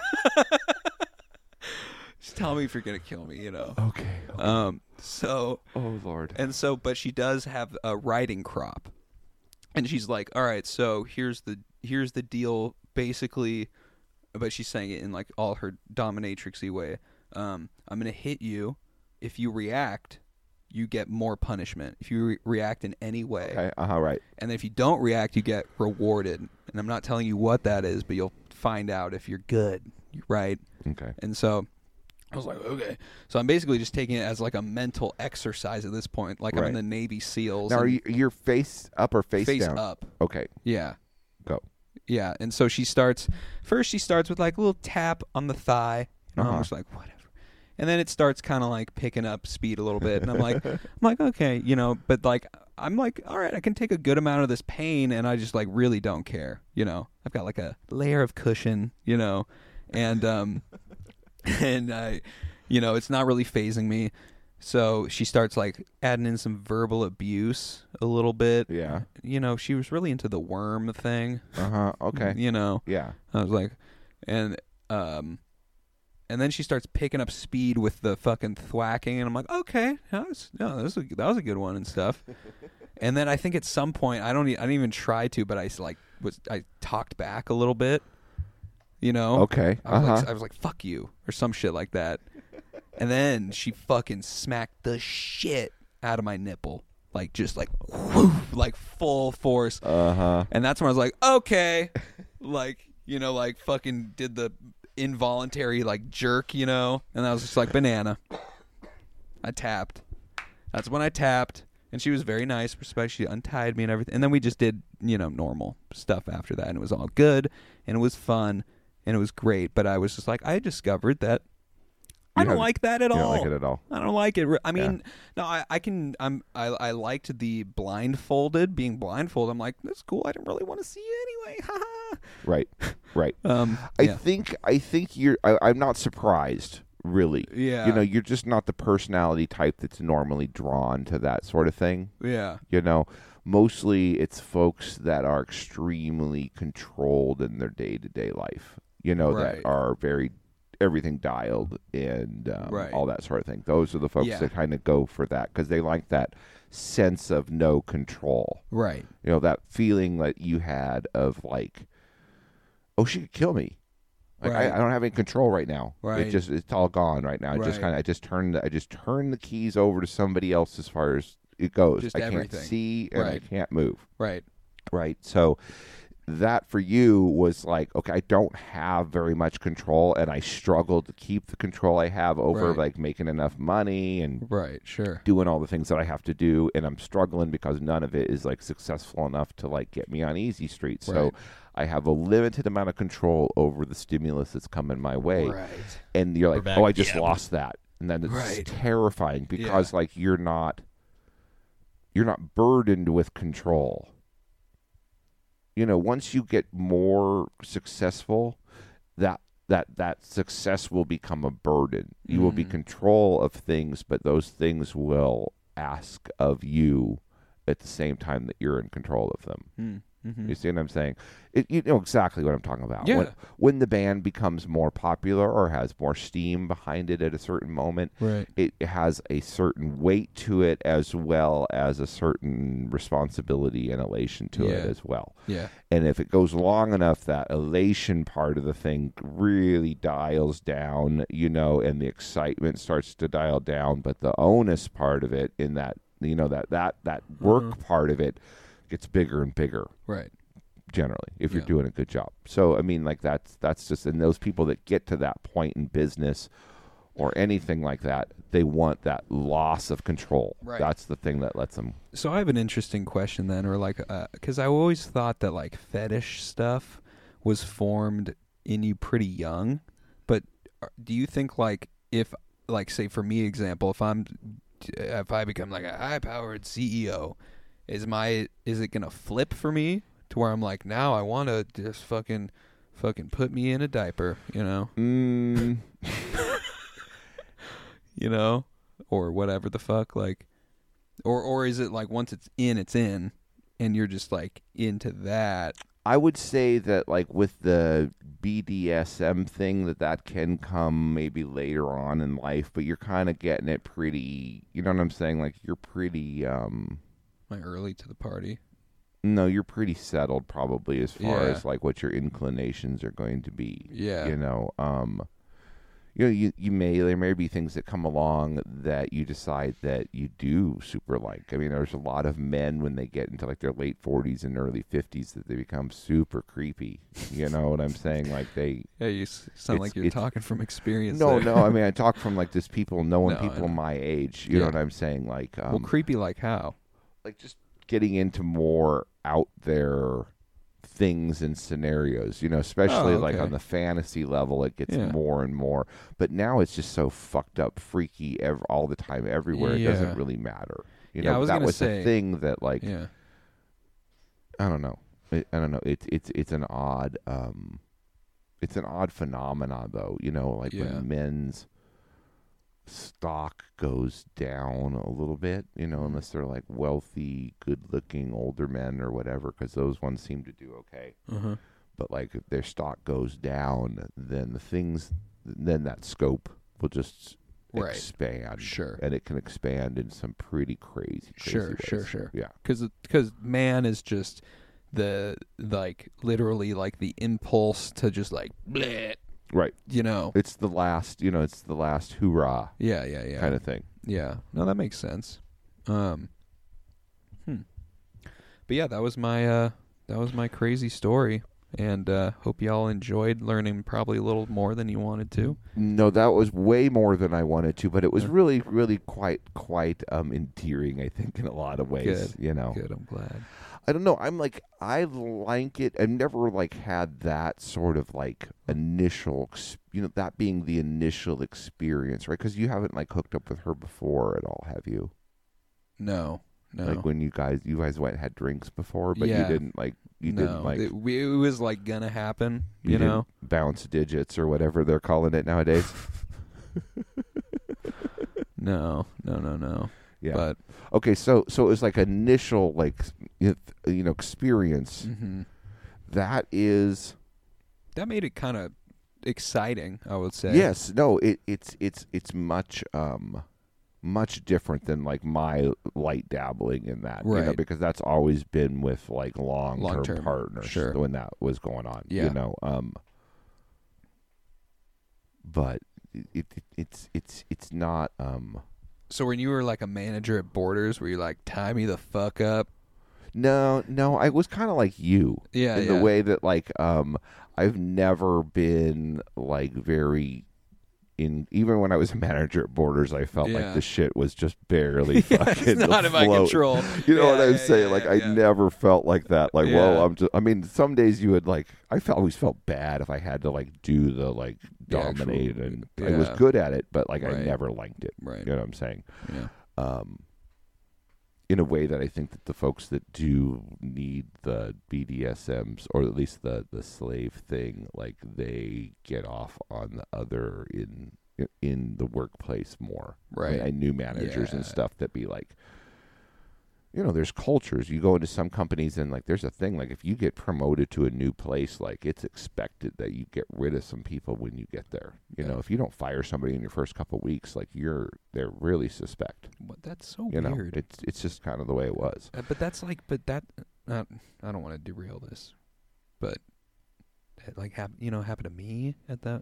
Speaker 3: Just tell me if you're gonna kill me,
Speaker 2: Okay.
Speaker 3: So.
Speaker 2: Oh Lord.
Speaker 3: And so, but she does have a riding crop, and she's like, "All right, so here's the deal, basically," but she's saying it in like all her dominatrixy way. I'm gonna hit you. If you react, you get more punishment. If you react in any way,
Speaker 2: okay. Right.
Speaker 3: And then if you don't react, you get rewarded. And I'm not telling you what that is, but you'll find out if you're good, right?
Speaker 2: Okay.
Speaker 3: And so. I was like, okay. So I'm basically just taking it as like a mental exercise at this point. Like I'm in the Navy SEALs.
Speaker 2: Now, are your face up or face down?
Speaker 3: Face up.
Speaker 2: Okay.
Speaker 3: Yeah.
Speaker 2: Go.
Speaker 3: Yeah. And so she starts with like a little tap on the thigh. And I'm just like, whatever. And then it starts kind of like picking up speed a little bit. And I'm like, okay, but like, I'm like, all right, I can take a good amount of this pain, and I just like really don't care. I've got like a layer of cushion, and, and it's not really phasing me. So she starts like adding in some verbal abuse a little bit.
Speaker 2: Yeah.
Speaker 3: She was really into the worm thing.
Speaker 2: Okay.
Speaker 3: Yeah. I was like, and then she starts picking up speed with the fucking thwacking, and I'm like, okay, that was a good one and stuff. And then I think at some point I didn't even try to, but I talked back a little bit.
Speaker 2: Okay.
Speaker 3: I was like, fuck you, or some shit like that. And then she fucking smacked the shit out of my nipple. Like, just like, whoo, like full force. And that's when I was like, okay. Like, like fucking did the involuntary like jerk, and I was just like, banana. I tapped. That's when I tapped. And she was very nice, especially she untied me and everything. And then we just did, normal stuff after that. And it was all good. And it was fun. And it was great, but I was just like, I discovered that I don't like that at all.
Speaker 2: You don't like it at all.
Speaker 3: I don't like it. I mean, no, I liked the blindfolded, being blindfolded. I'm like, that's cool. I didn't really want to see you anyway.
Speaker 2: Right. I think I'm not surprised, really.
Speaker 3: Yeah.
Speaker 2: You know, you're just not the personality type that's normally drawn to that sort of thing.
Speaker 3: Yeah.
Speaker 2: You know, mostly it's folks that are extremely controlled in their day-to-day life. You know, that are very everything dialed and all that sort of thing. Those are the folks that kind of go for that because they like that sense of no control.
Speaker 3: Right.
Speaker 2: You know, that feeling that you had of like, oh, she could kill me. Like I don't have any control right now.
Speaker 3: Right.
Speaker 2: It's all gone right now. I just turn the keys over to somebody else as far as it goes.
Speaker 3: Just
Speaker 2: I
Speaker 3: everything.
Speaker 2: can't see and I can't move.
Speaker 3: Right.
Speaker 2: So that for you was like, okay, I don't have very much control and I struggle to keep the control I have over like making enough money and doing all the things that I have to do, and I'm struggling because none of it is like successful enough to like get me on easy street. So I have a limited amount of control over the stimulus that's coming my way. And you're like, oh, I just lost that. And then it's terrifying because like you're not burdened with control. You know, once you get more successful, that success will become a burden. You will be control of things, but those things will ask of you at the same time that you're in control of them. You see what I'm saying? You know exactly what I'm talking about.
Speaker 3: Yeah.
Speaker 2: When the band becomes more popular or has more steam behind it at a certain moment, it has a certain weight to it as well as a certain responsibility and elation to it as well.
Speaker 3: Yeah.
Speaker 2: And if it goes long enough, that elation part of the thing really dials down, you know, and the excitement starts to dial down, but the onus part of it in that, you know, that work part of it gets bigger and bigger.
Speaker 3: Right.
Speaker 2: Generally, if you're doing a good job. So, I mean, like that's just, and those people that get to that point in business or anything like that, they want that loss of control.
Speaker 3: Right.
Speaker 2: That's the thing that lets them.
Speaker 3: So I have an interesting question then, or like, because I always thought that like fetish stuff was formed in you pretty young, but do you think like if, like, say for me example, if I become like a high-powered CEO, is it gonna flip for me to where I'm like, now I want to just fucking put me in a diaper, you know? You know, or whatever the fuck, like, or is it like once it's in, and you're just like into that?
Speaker 2: I would say that like with the BDSM thing that can come maybe later on in life, but you're kind of getting it pretty, you know what I'm saying? Like you're pretty,
Speaker 3: Like early to the party.
Speaker 2: No, you're pretty settled probably as far as like what your inclinations are going to be.
Speaker 3: Yeah.
Speaker 2: You know, there may be things that come along that you decide that you do super like. I mean, there's a lot of men when they get into like their late 40s and early 50s that they become super creepy. You know what I'm saying? Like they.
Speaker 3: Yeah, you sound like you're talking from experience.
Speaker 2: No,
Speaker 3: there.
Speaker 2: no. I mean, I talk from like just knowing people my age. You know what I'm saying? Like,
Speaker 3: well, creepy like how?
Speaker 2: Like just getting into more out there things and scenarios, you know, especially like on the fantasy level, it gets more and more. But now it's just so fucked up, freaky all the time, everywhere. It doesn't really matter. You know, that was a thing that like, I don't know. It's an odd, phenomenon though. You know, like when men's stock goes down a little bit, you know, unless they're like wealthy, good-looking older men or whatever, because those ones seem to do okay. But like if their stock goes down, then then that scope will just expand.
Speaker 3: Sure.
Speaker 2: And it can expand in some pretty crazy ways.
Speaker 3: Sure.
Speaker 2: Yeah.
Speaker 3: Because man is just the, like, literally like the impulse to just like bleh.
Speaker 2: Right.
Speaker 3: You know.
Speaker 2: It's the last hoorah.
Speaker 3: Yeah.
Speaker 2: Kind of thing.
Speaker 3: Yeah. No, that makes sense. But yeah, that was my crazy story. And hope y'all enjoyed learning probably a little more than you wanted to.
Speaker 2: No, that was way more than I wanted to, but it was really, really quite endearing, I think, in a lot of ways.
Speaker 3: Good.
Speaker 2: You know,
Speaker 3: Good. I'm glad.
Speaker 2: I don't know. I like it. I've never had that sort of initial, that being the initial experience, right? Because you haven't hooked up with her before at all, have you?
Speaker 3: No.
Speaker 2: Like when you guys went and had drinks before, but you didn't
Speaker 3: it was gonna happen.
Speaker 2: You know, bounce digits or whatever they're calling it nowadays.
Speaker 3: No.
Speaker 2: Yeah.
Speaker 3: But
Speaker 2: okay, so it was initial experience.
Speaker 3: Mm-hmm.
Speaker 2: That
Speaker 3: made it kind of exciting, I would say.
Speaker 2: Yes. No. It's much different than my light dabbling in that,
Speaker 3: right?
Speaker 2: Because that's always been with long-term partners.
Speaker 3: Sure.
Speaker 2: When that was going on.
Speaker 3: Yeah.
Speaker 2: But it's not.
Speaker 3: So when you were a manager at Borders, were you tie me the fuck up?
Speaker 2: No, I was kind of like you.
Speaker 3: Yeah,
Speaker 2: in the way that I've never been very even when I was a manager at Borders, I felt like the shit was just barely fucking
Speaker 3: it's not in my control.
Speaker 2: You know what I'm saying? I never felt like that. Whoa, some days you would I always felt bad if I had to do the dominate, and I was good at it, but I never liked it.
Speaker 3: Right.
Speaker 2: You know what I'm saying?
Speaker 3: Yeah.
Speaker 2: In a way that I think that the folks that do need the BDSMs, or at least the slave thing, they get off on the other in the workplace more.
Speaker 3: Right.
Speaker 2: I knew managers and stuff that be there's cultures. You go into some companies and there's a thing if you get promoted to a new place, it's expected that you get rid of some people when you get there. You know, if you don't fire somebody in your first couple of weeks, they're really suspect.
Speaker 3: But that's so
Speaker 2: weird. It's just kind of the way it was.
Speaker 3: But that's I don't want to derail this, but happened to me at the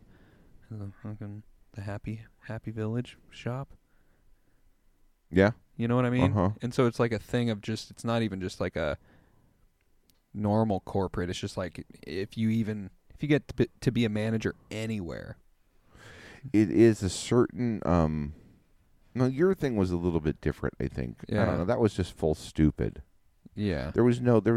Speaker 3: Happy Village shop.
Speaker 2: Yeah.
Speaker 3: You know what I mean?
Speaker 2: Uh-huh.
Speaker 3: And so it's a thing of it's not even just a normal corporate. It's just if you get to be a manager anywhere.
Speaker 2: It is a certain, no, your thing was a little bit different, I think.
Speaker 3: Yeah.
Speaker 2: I don't know. That was just full stupid.
Speaker 3: Yeah.
Speaker 2: There was no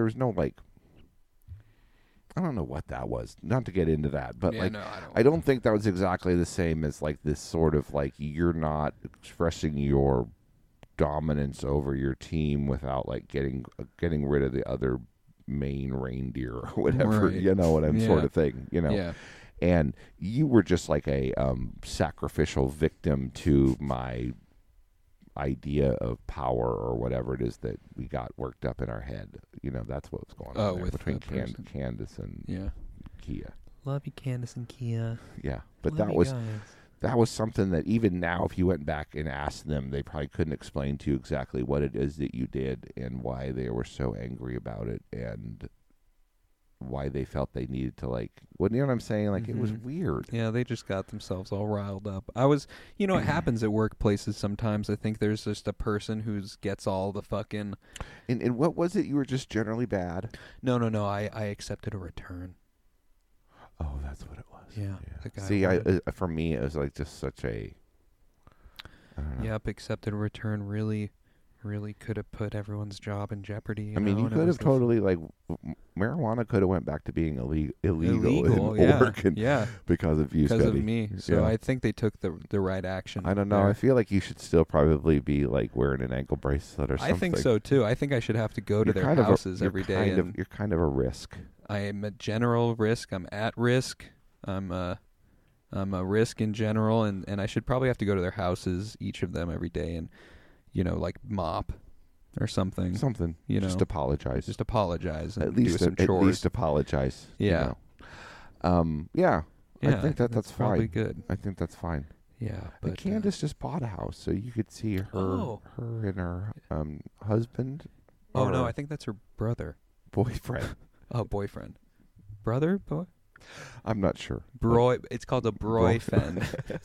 Speaker 2: I don't know what that was. Not to get into that, but I don't think that was exactly the same as this sort of you're not expressing your dominance over your team without getting rid of the other main reindeer or whatever.
Speaker 3: Right.
Speaker 2: You know what I'm sort of thing.
Speaker 3: Yeah.
Speaker 2: And you were just a sacrificial victim to my idea of power or whatever it is that we got worked up in our head. That's what was going on there between Candace and Kia.
Speaker 3: Love you, Candace and Kia.
Speaker 2: Yeah, but
Speaker 3: Love
Speaker 2: that was something that even now, if you went back and asked them, they probably couldn't explain to you exactly what it is that you did and why they were so angry about it and why they felt they needed to you know what I'm saying? It was weird.
Speaker 3: Yeah, they just got themselves all riled up. It happens at workplaces sometimes. I think there's just a person who gets all the fucking...
Speaker 2: And what was it? You were just generally bad?
Speaker 3: No. I accepted a return.
Speaker 2: Oh, that's what it was.
Speaker 3: Yeah.
Speaker 2: See, for me, it was just such a... I don't know.
Speaker 3: Yep, accepted a return really could have put everyone's job in jeopardy.
Speaker 2: I mean, you could have totally, marijuana could have went back to being illegal in Oregon because of you,
Speaker 3: because of me. So I think they took the right action.
Speaker 2: I don't know. I feel like you should still probably be wearing an ankle bracelet or something.
Speaker 3: I think so too. I think I should have to go to their houses every day.
Speaker 2: You're kind of a risk.
Speaker 3: I am a general risk. I'm at risk. I'm a risk in general, and I should probably have to go to their houses, each of them, every day, and mop or something.
Speaker 2: Something. Just apologize.
Speaker 3: Just apologize. And
Speaker 2: at least
Speaker 3: do some chores.
Speaker 2: At least apologize.
Speaker 3: Yeah.
Speaker 2: Yeah. I think that's fine.
Speaker 3: Probably good.
Speaker 2: I think that's fine.
Speaker 3: Yeah.
Speaker 2: But Candace just bought a house, so you could see her and her husband.
Speaker 3: Oh no, I think that's her brother.
Speaker 2: Boyfriend.
Speaker 3: Oh, boyfriend. Brother? Boy?
Speaker 2: I'm not sure.
Speaker 3: It's called a boyfriend.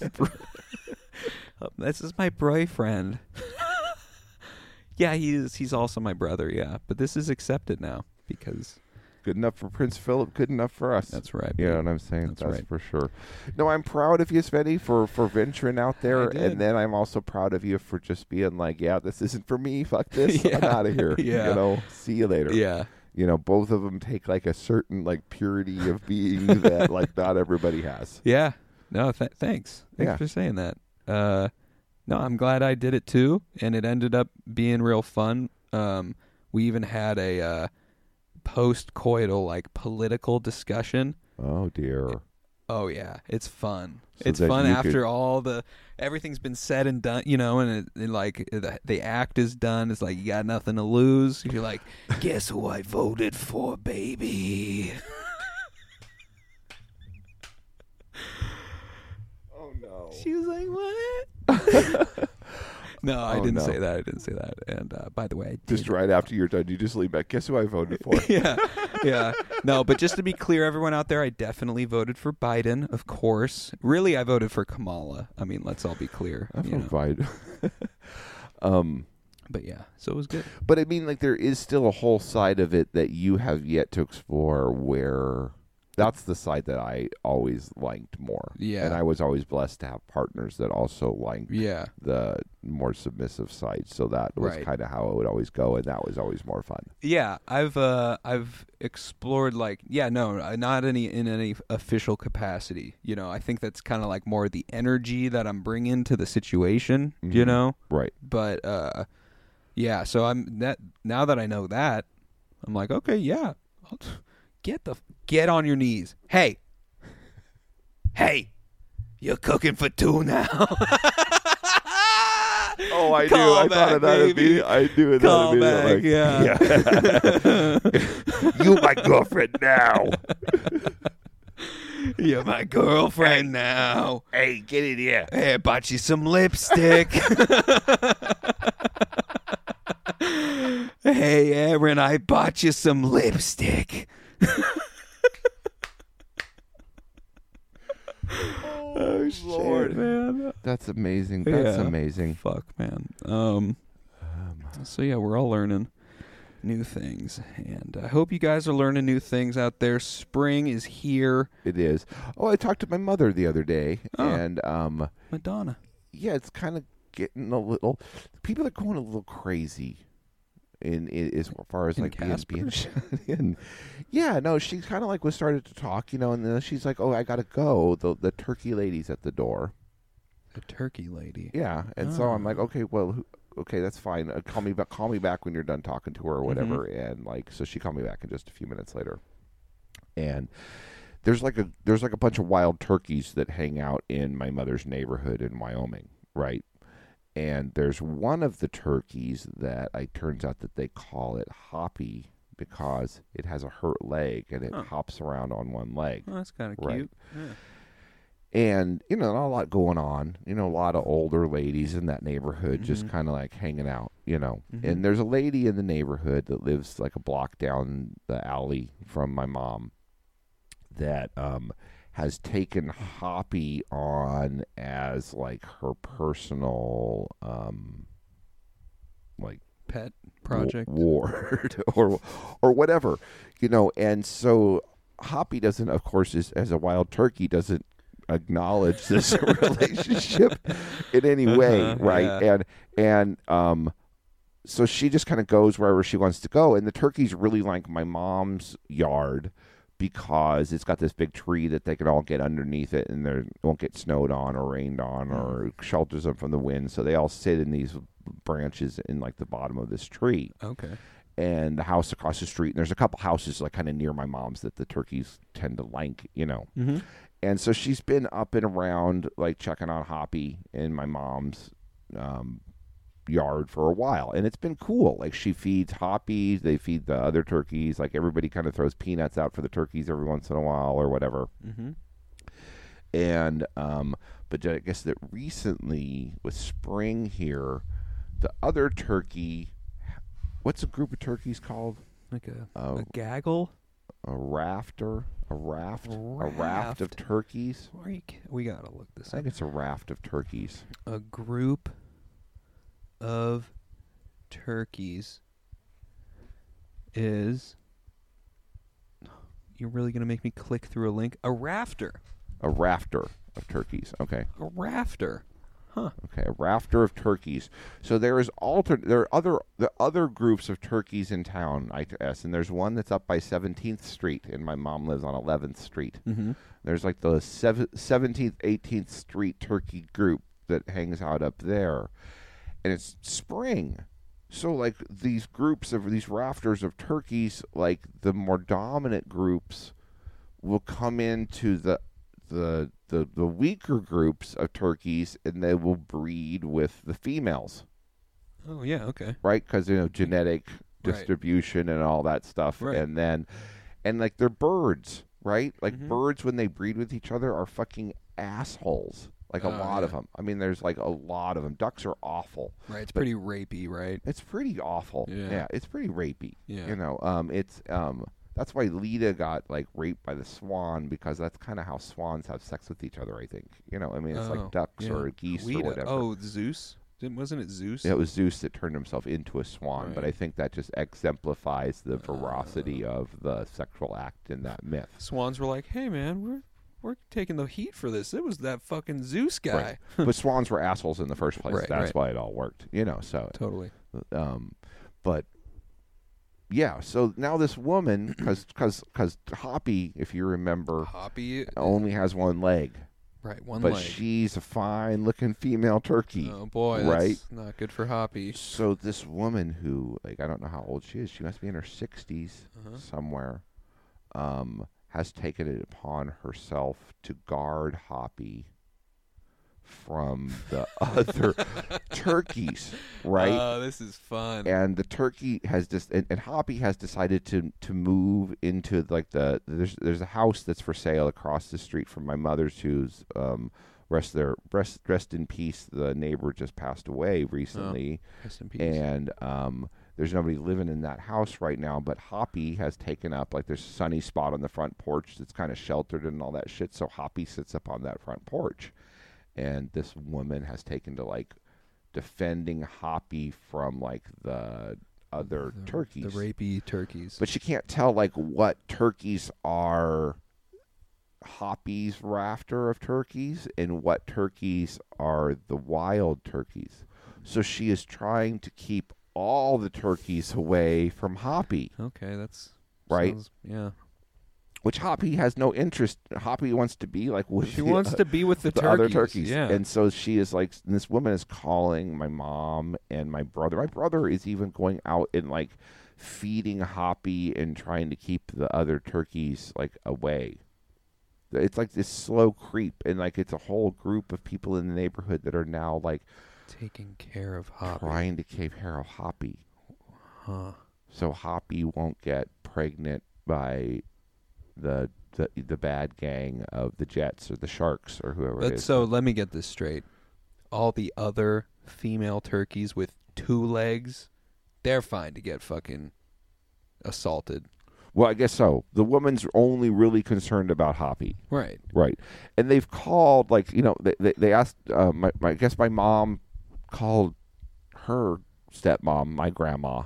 Speaker 3: This is my boyfriend. Yeah, he's also my brother, yeah. But this is accepted now because
Speaker 2: Good enough for Prince Philip, good enough for us.
Speaker 3: That's right.
Speaker 2: You know what I'm saying?
Speaker 3: That's right.
Speaker 2: For sure. No, I'm proud of you, Svenny, for venturing out there. And then I'm also proud of you for just being like, yeah, this isn't for me. Fuck this. I'm out of here.
Speaker 3: Yeah.
Speaker 2: You know, see you later.
Speaker 3: Yeah.
Speaker 2: You know, both of them take like a certain like purity of being that like not everybody has.
Speaker 3: Yeah. No, thanks. Thanks for saying that. No, I'm glad I did it too. And it ended up being real fun. We even had a post-coital like political discussion.
Speaker 2: Oh dear.
Speaker 3: Oh yeah, it's fun.
Speaker 2: So
Speaker 3: it's fun after everything's been said and done, you know, and like the act is done. It's like you got nothing to lose. You're like, guess who I voted for, baby?
Speaker 2: Oh no.
Speaker 3: She was like, what? No, I didn't say that. I didn't say that. And by the way, I did.
Speaker 2: Just right after you're done, you just lean back. Guess who I voted for?
Speaker 3: Yeah. No, but just to be clear, everyone out there, I definitely voted for Biden, of course. Really, I voted for Kamala. I mean, let's all be clear.
Speaker 2: I voted Biden.
Speaker 3: But yeah, so it was good.
Speaker 2: But I mean, like, there is still a whole side of it that you have yet to explore where that's the side that I always liked more.
Speaker 3: Yeah.
Speaker 2: And I was always blessed to have partners that also liked the more submissive side. So that was kind of how it would always go, and that was always more fun.
Speaker 3: Yeah, I've explored not in any official capacity. You know, I think that's kind of like more the energy that I'm bringing to the situation. Mm-hmm. You know,
Speaker 2: right?
Speaker 3: But yeah. So now that I know that, I'm like, okay, yeah. Get on your knees. Hey, you're cooking for two now.
Speaker 2: Oh, I do. I thought of that immediately. I do it immediately.
Speaker 3: Yeah.
Speaker 2: You my girlfriend now.
Speaker 3: You're my girlfriend now.
Speaker 2: Hey, get in here.
Speaker 3: Hey, I bought you some lipstick. Hey, Aaron, I bought you some lipstick.
Speaker 2: Oh, Lord,
Speaker 3: man.
Speaker 2: That's amazing. That's amazing.
Speaker 3: Fuck, man. So yeah, we're all learning new things, and I hope you guys are learning new things out there. Spring is here.
Speaker 2: It is. Oh, I talked to my mother the other day, and
Speaker 3: Madonna.
Speaker 2: Yeah, it's kind of getting a little. People are going a little crazy. In as far as like being and yeah, no, she kind of like was started to talk, you know, and then she's like, "Oh, I gotta go. The turkey lady's at the door."
Speaker 3: The turkey lady.
Speaker 2: Yeah, and so I'm like, okay, well, okay, that's fine. Call me back when you're done talking to her or whatever. Mm-hmm. And like, so she called me back in just a few minutes later, and there's like a bunch of wild turkeys that hang out in my mother's neighborhood in Wyoming, right? And there's one of the turkeys that turns out that they call it Hoppy because it has a hurt leg and it hops around on one leg.
Speaker 3: Oh, that's kind of cute. Yeah.
Speaker 2: And, you know, not a lot going on. You know, a lot of older ladies in that neighborhood just kind of like hanging out, you know. Mm-hmm. And there's a lady in the neighborhood that lives like a block down the alley from my mom that has taken Hoppy on as like her personal like
Speaker 3: pet project
Speaker 2: ward or whatever, you know. And so Hoppy doesn't, of course, as a wild turkey, doesn't acknowledge this relationship in any way, right? Yeah. And so she just kind of goes wherever she wants to go, and the turkeys really like my mom's yard because it's got this big tree that they can all get underneath it, and they won't get snowed on or rained on or shelters them from the wind. So they all sit in these branches in like the bottom of this tree.
Speaker 3: Okay.
Speaker 2: And the house across the street, and there's a couple houses like kind of near my mom's that the turkeys tend to like, you know. Mm-hmm. And so she's been up and around like checking on Hoppy in my mom's yard for a while, and it's been cool. Like, she feeds Hoppy, they feed the other turkeys, like everybody kind of throws peanuts out for the turkeys every once in a while or whatever. Mm-hmm. And but I guess that recently with spring here, the other turkey, what's a group of turkeys called?
Speaker 3: Like a gaggle,
Speaker 2: a raft of turkeys.
Speaker 3: We gotta look this up.
Speaker 2: I think it's a raft of turkeys.
Speaker 3: A group of turkeys is you're really gonna make me click through a link. A rafter.
Speaker 2: A rafter of turkeys. Okay.
Speaker 3: A rafter. Huh.
Speaker 2: Okay, a rafter of turkeys. So there are other groups of turkeys in town, I guess, and there's one that's up by 17th Street, and my mom lives on 11th Street.
Speaker 3: Mm-hmm.
Speaker 2: There's like the 17th, 18th Street turkey group that hangs out up there, and it's spring. So like these groups of these rafters of turkeys, like the more dominant groups will come into the weaker groups of turkeys, and they will breed with the females.
Speaker 3: Oh yeah, okay.
Speaker 2: Right, because genetic distribution and all that stuff,
Speaker 3: right.
Speaker 2: and like they're birds, right? Like birds when they breed with each other are fucking assholes. Like a lot of them. I mean, there's like a lot of them. Ducks are awful.
Speaker 3: Right, it's pretty rapey, right?
Speaker 2: It's pretty awful. Yeah, it's pretty rapey.
Speaker 3: Yeah,
Speaker 2: it's that's why Lita got like raped by the swan, because that's kind of how swans have sex with each other. I think I mean, it's like ducks or geese or whatever.
Speaker 3: Oh, Zeus? Wasn't it Zeus?
Speaker 2: Yeah, it was Zeus that turned himself into a swan. Right. But I think that just exemplifies the veracity of the sexual act in that myth.
Speaker 3: Swans were like, "Hey, man, we're taking the heat for this. It was that fucking Zeus guy."
Speaker 2: Right. But swans were assholes in the first place. That's why it all worked. So
Speaker 3: totally.
Speaker 2: But. Yeah, so now this woman, because Hoppy, if you remember,
Speaker 3: Hoppy
Speaker 2: only has one leg.
Speaker 3: Right, one leg.
Speaker 2: But she's a fine-looking female turkey.
Speaker 3: Oh, boy, that's not good for Hoppy.
Speaker 2: So this woman who, like, I don't know how old she is. She must be in her 60s somewhere, has taken it upon herself to guard Hoppy from the other turkeys, right?
Speaker 3: Oh, this is fun.
Speaker 2: And the turkey has and Hoppy has decided to move into like there's a house that's for sale across the street from my mother's, who's rest in peace. The neighbor just passed away recently.
Speaker 3: Rest in peace.
Speaker 2: And there's nobody living in that house right now, but Hoppy has taken up, like, there's a sunny spot on the front porch that's kind of sheltered and all that shit, so Hoppy sits up on that front porch. And this woman has taken to, like, defending Hoppy from, like, the other turkeys.
Speaker 3: The rapey turkeys.
Speaker 2: But she can't tell, like, what turkeys are Hoppy's rafter of turkeys and what turkeys are the wild turkeys. So she is trying to keep all the turkeys away from Hoppy.
Speaker 3: Okay, that's...
Speaker 2: Right?
Speaker 3: Yeah.
Speaker 2: Which Hoppy has no interest. Hoppy wants to be like with
Speaker 3: the
Speaker 2: other turkeys.
Speaker 3: Yeah.
Speaker 2: And so she is like, this woman is calling my mom and my brother. My brother is even going out and like feeding Hoppy and trying to keep the other turkeys like away. It's like this slow creep, and like it's a whole group of people in the neighborhood that are now like
Speaker 3: taking care of Hoppy.
Speaker 2: Trying to take care of Hoppy.
Speaker 3: Huh.
Speaker 2: So Hoppy won't get pregnant by the bad gang of the Jets or the Sharks or whoever it is.
Speaker 3: So let me get this straight. All the other female turkeys with 2 legs, they're fine to get fucking assaulted.
Speaker 2: Well, I guess so. The woman's only really concerned about Hoppy.
Speaker 3: Right.
Speaker 2: Right. And they've called, like, they asked, I guess my mom called her stepmom, my grandma,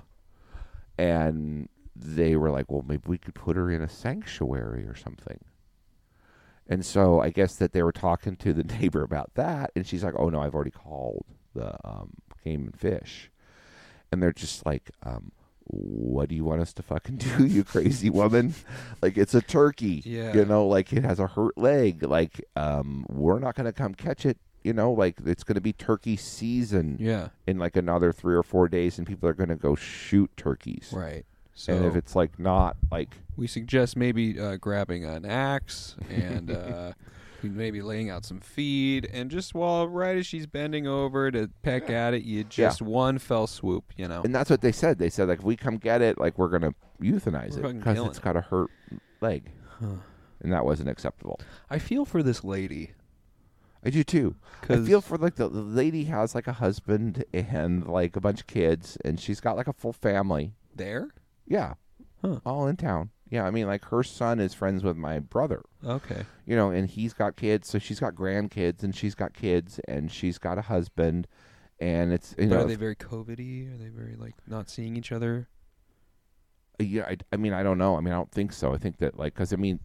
Speaker 2: and they were like, well, maybe we could put her in a sanctuary or something. And so I guess that they were talking to the neighbor about that, and she's like, oh, no, I've already called the Game and Fish. And they're just like, what do you want us to fucking do, you crazy woman? Like, it's a turkey.
Speaker 3: Yeah.
Speaker 2: Like, it has a hurt leg. Like, we're not going to come catch it. Like, it's going to be turkey season in, like, another 3 or 4 days, and people are going to go shoot turkeys.
Speaker 3: Right. So
Speaker 2: and if it's, like, not, like...
Speaker 3: We suggest maybe grabbing an axe and maybe laying out some feed, and just right as she's bending over to peck at it, you just one fell swoop,
Speaker 2: And that's what they said. They said, like, if we come get it, like, we're going to euthanize it because it's got a hurt leg.
Speaker 3: Huh.
Speaker 2: And that wasn't acceptable.
Speaker 3: I feel for this lady.
Speaker 2: I do too. I feel for, like, the lady has, like, a husband and, like, a bunch of kids, and she's got, like, a full family.
Speaker 3: There?
Speaker 2: Yeah.
Speaker 3: Huh.
Speaker 2: All in town. Yeah, I mean, like, her son is friends with my brother.
Speaker 3: Okay.
Speaker 2: And he's got kids, so she's got grandkids, and she's got kids, and she's got a husband, and it's,
Speaker 3: But are they very COVID-y? Are they very, like, not seeing each other?
Speaker 2: Yeah, I mean, I don't know. I mean, I don't think so. I think that, like, because, I mean,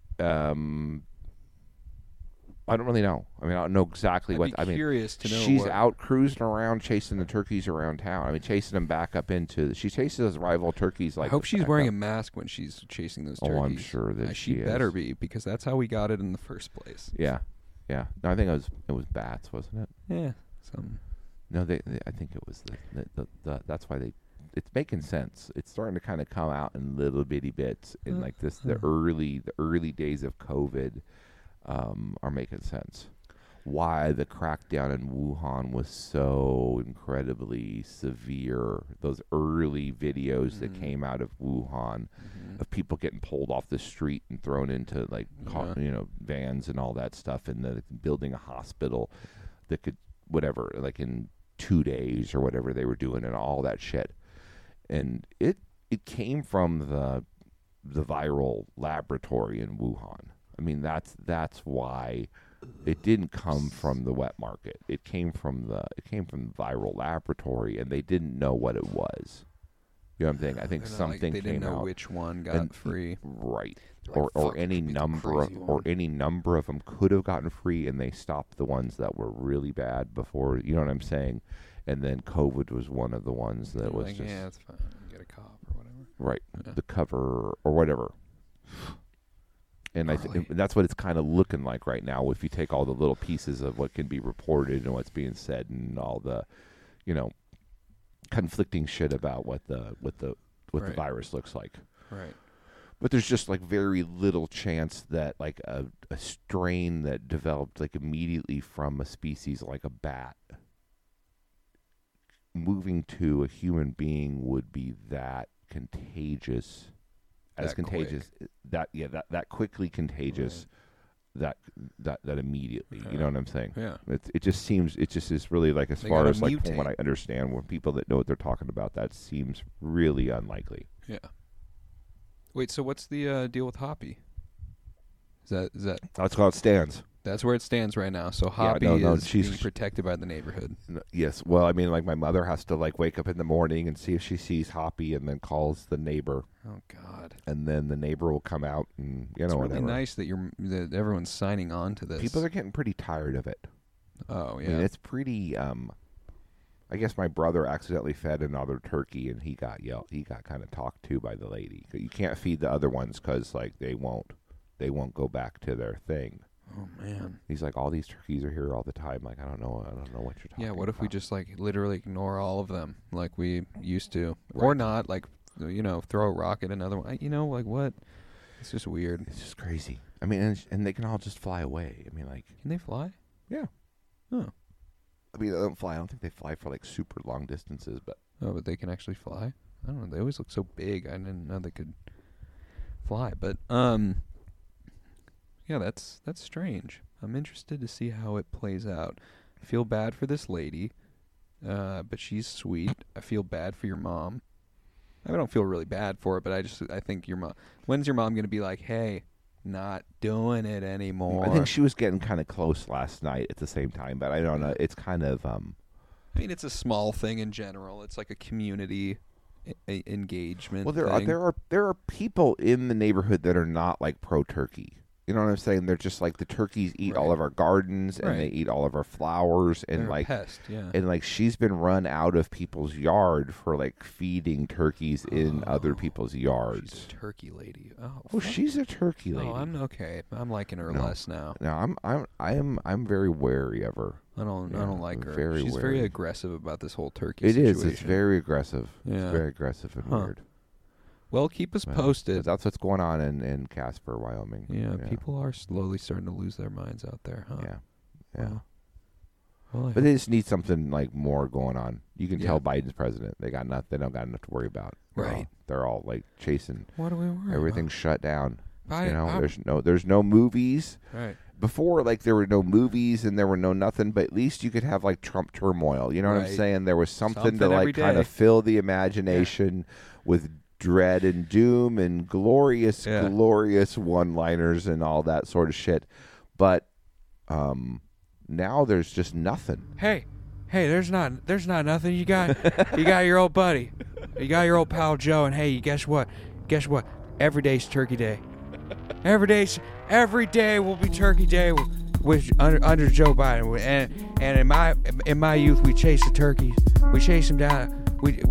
Speaker 2: I don't really know. I mean, I don't know exactly what. I mean,
Speaker 3: curious to know.
Speaker 2: She's out cruising around, chasing the turkeys around town. I mean, chasing them back up into. She chases those rival turkeys. Like,
Speaker 3: I hope she's wearing a mask when she's chasing those turkeys.
Speaker 2: Oh, I'm sure that
Speaker 3: she better be, because that's how we got it in the first place.
Speaker 2: Yeah, yeah. No, I think it was bats, wasn't it?
Speaker 3: Yeah,
Speaker 2: No, I think it was the. That's why they. It's making sense. It's starting to kind of come out in little bitty bits in like this. The early days of COVID. Are making sense. Why the crackdown in Wuhan was so incredibly severe. Those early videos that came out of Wuhan of people getting pulled off the street and thrown into like vans and all that stuff, and building a hospital that could whatever, like in 2 days or whatever they were doing, and all that shit. And it came from the viral laboratory in Wuhan. I mean, that's why it didn't come from the wet market. It came from the viral laboratory, and they didn't know what it was. You know what I'm saying? I think something came out.
Speaker 3: They didn't know which one got free,
Speaker 2: right? Or any number of them could have gotten free, and they stopped the ones that were really bad before. You know what I'm saying? And then COVID was one of the ones that was just
Speaker 3: it's fine. Get a cop or whatever.
Speaker 2: Right, the cover or whatever. And I think that's what it's kind of looking like right now. If you take all the little pieces of what can be reported and what's being said, and all the, conflicting shit about what the virus looks like.
Speaker 3: Right.
Speaker 2: But there's just like very little chance that like a strain that developed like immediately from a species like a bat moving to a human being would be that contagious. That quickly contagious, that immediately. You know what I'm saying?
Speaker 3: Yeah.
Speaker 2: It just is really like, as far as like from what I understand, when people that know what they're talking about, that seems really unlikely.
Speaker 3: Yeah. Wait, so what's the deal with Hoppy? Is that?
Speaker 2: That's how it stands.
Speaker 3: That's where it stands right now. So Hoppy is being protected by the neighborhood.
Speaker 2: Yes. Well, I mean, like my mother has to like wake up in the morning and see if she sees Hoppy, and then calls the neighbor.
Speaker 3: Oh God.
Speaker 2: And then the neighbor will come out and
Speaker 3: it's
Speaker 2: whatever.
Speaker 3: Really nice that that everyone's signing on to this.
Speaker 2: People are getting pretty tired of it.
Speaker 3: Oh yeah.
Speaker 2: I mean, it's pretty. I guess my brother accidentally fed another turkey, and he got kind of talked to by the lady. You can't feed the other ones because like they won't go back to their thing.
Speaker 3: Oh man.
Speaker 2: He's like, all these turkeys are here all the time. Like, I don't know what you're talking about.
Speaker 3: Yeah, what if we just like literally ignore all of them like we used to, or not? Like, throw a rock at another one. Like what? It's just weird.
Speaker 2: It's just crazy. I mean, and they can all just fly away. I mean, like,
Speaker 3: can they fly?
Speaker 2: Yeah.
Speaker 3: Oh.
Speaker 2: I mean, they don't fly. I don't think they fly for like super long distances, but
Speaker 3: but they can actually fly. I don't know. They always look so big. I didn't know they could fly, but yeah, that's strange. I'm interested to see how it plays out. I feel bad for this lady, but she's sweet. I feel bad for your mom. I don't feel really bad for it, but I think your mom. When's your mom going to be like, hey, not doing it anymore?
Speaker 2: I think she was getting kind of close last night at the same time, but I don't know. It's kind of.
Speaker 3: I mean, it's a small thing in general. It's like a community engagement.
Speaker 2: Well, there are people in the neighborhood that are not like pro-turkey. You know what I'm saying? They're just like, the turkeys eat all of our gardens, and they eat all of our flowers, and
Speaker 3: they're
Speaker 2: like
Speaker 3: a pest, yeah.
Speaker 2: And like, she's been run out of people's yard for like feeding turkeys in other people's yards.
Speaker 3: She's a turkey lady.
Speaker 2: She's a turkey lady.
Speaker 3: Oh, I'm okay. I'm liking her less now.
Speaker 2: No, I'm very wary of her.
Speaker 3: I don't like her.
Speaker 2: She's
Speaker 3: very aggressive about this whole turkey
Speaker 2: situation.
Speaker 3: It is.
Speaker 2: It's very aggressive.
Speaker 3: Yeah.
Speaker 2: It's very aggressive and weird.
Speaker 3: Well, keep us posted.
Speaker 2: That's what's going on in Casper, Wyoming.
Speaker 3: Yeah, people are slowly starting to lose their minds out there, huh?
Speaker 2: Yeah.
Speaker 3: Well,
Speaker 2: but they just need something like more going on. You can tell Biden's president. They got nothing. They don't got enough to worry about. They're all like chasing.
Speaker 3: What do we worry about?
Speaker 2: Everything's shut down. There's no movies.
Speaker 3: Right.
Speaker 2: Before, like, there were no movies and there were no nothing, but at least you could have like Trump turmoil. You know what I'm saying? There was something to like kind of fill the imagination with dread and doom and glorious one-liners and all that sort of shit. But now there's just nothing.
Speaker 3: Hey, hey, there's not nothing. You got your old buddy. You got your old pal Joe, and hey, guess what? Every day's Turkey Day. Every day will be Turkey Day with under Joe Biden. And in my youth, we chased the turkeys. We chased them down. What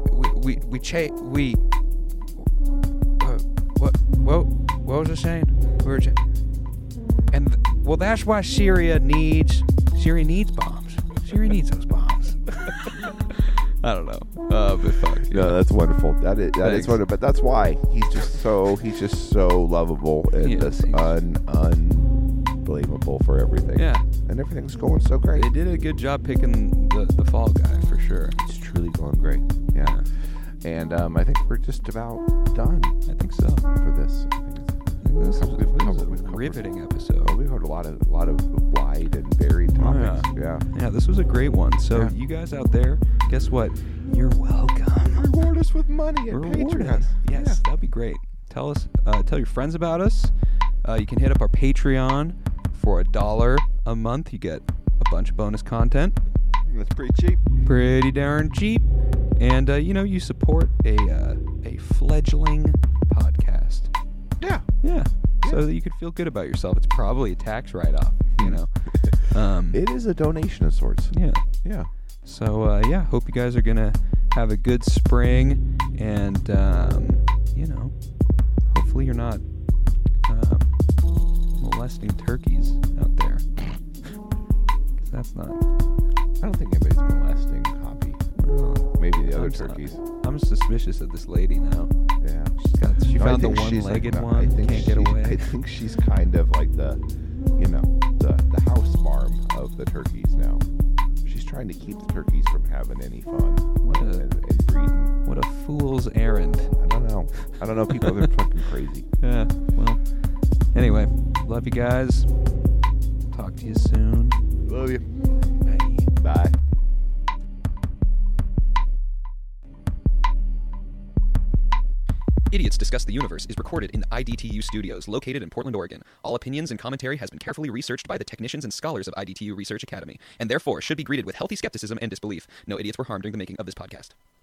Speaker 3: was I saying? Well, that's why Syria needs bombs. Syria needs those bombs. I don't know. But fuck.
Speaker 2: No, that's wonderful. That is wonderful. But that's why he's just so lovable and just unbelievable for everything.
Speaker 3: Yeah.
Speaker 2: And everything's going so great.
Speaker 3: They did a good job picking the fall guy for sure.
Speaker 2: It's truly going great. Yeah. And I think we're just about done.
Speaker 3: I think so.
Speaker 2: For this.
Speaker 3: This was a riveting episode.
Speaker 2: We've heard a lot of wide and varied topics.
Speaker 3: Yeah, this was a great one. So you guys out there, guess what? You're welcome.
Speaker 2: Reward us with money at Patreon.
Speaker 3: Yes, that'd be great. Tell your friends about us. You can hit up our Patreon for $1 a month. You get a bunch of bonus content.
Speaker 2: That's pretty cheap.
Speaker 3: Pretty darn cheap. And you support a fledgling podcast. Yeah. So that you could feel good about yourself. It's probably a tax write-off,
Speaker 2: It is a donation of sorts.
Speaker 3: Yeah. So, hope you guys are going to have a good spring. And, hopefully you're not molesting turkeys out there. 'Cause that's not...
Speaker 2: I don't think anybody's molesting Hoppy.
Speaker 3: Well,
Speaker 2: maybe the other turkeys.
Speaker 3: I'm suspicious of this lady now.
Speaker 2: Yeah.
Speaker 3: She found the one-legged one. Can't get away.
Speaker 2: I think she's kind of like the house farm of the turkeys now. She's trying to keep the turkeys from having any fun and breeding.
Speaker 3: What a fool's errand.
Speaker 2: I don't know. People are fucking crazy.
Speaker 3: Yeah. Well. Anyway, love you guys. Talk to you soon.
Speaker 2: Love you.
Speaker 3: Bye.
Speaker 2: Bye.
Speaker 4: Idiots Discuss the Universe is recorded in the IDTU studios located in Portland, Oregon. All opinions and commentary has been carefully researched by the technicians and scholars of IDTU Research Academy, and therefore should be greeted with healthy skepticism and disbelief. No idiots were harmed during the making of this podcast.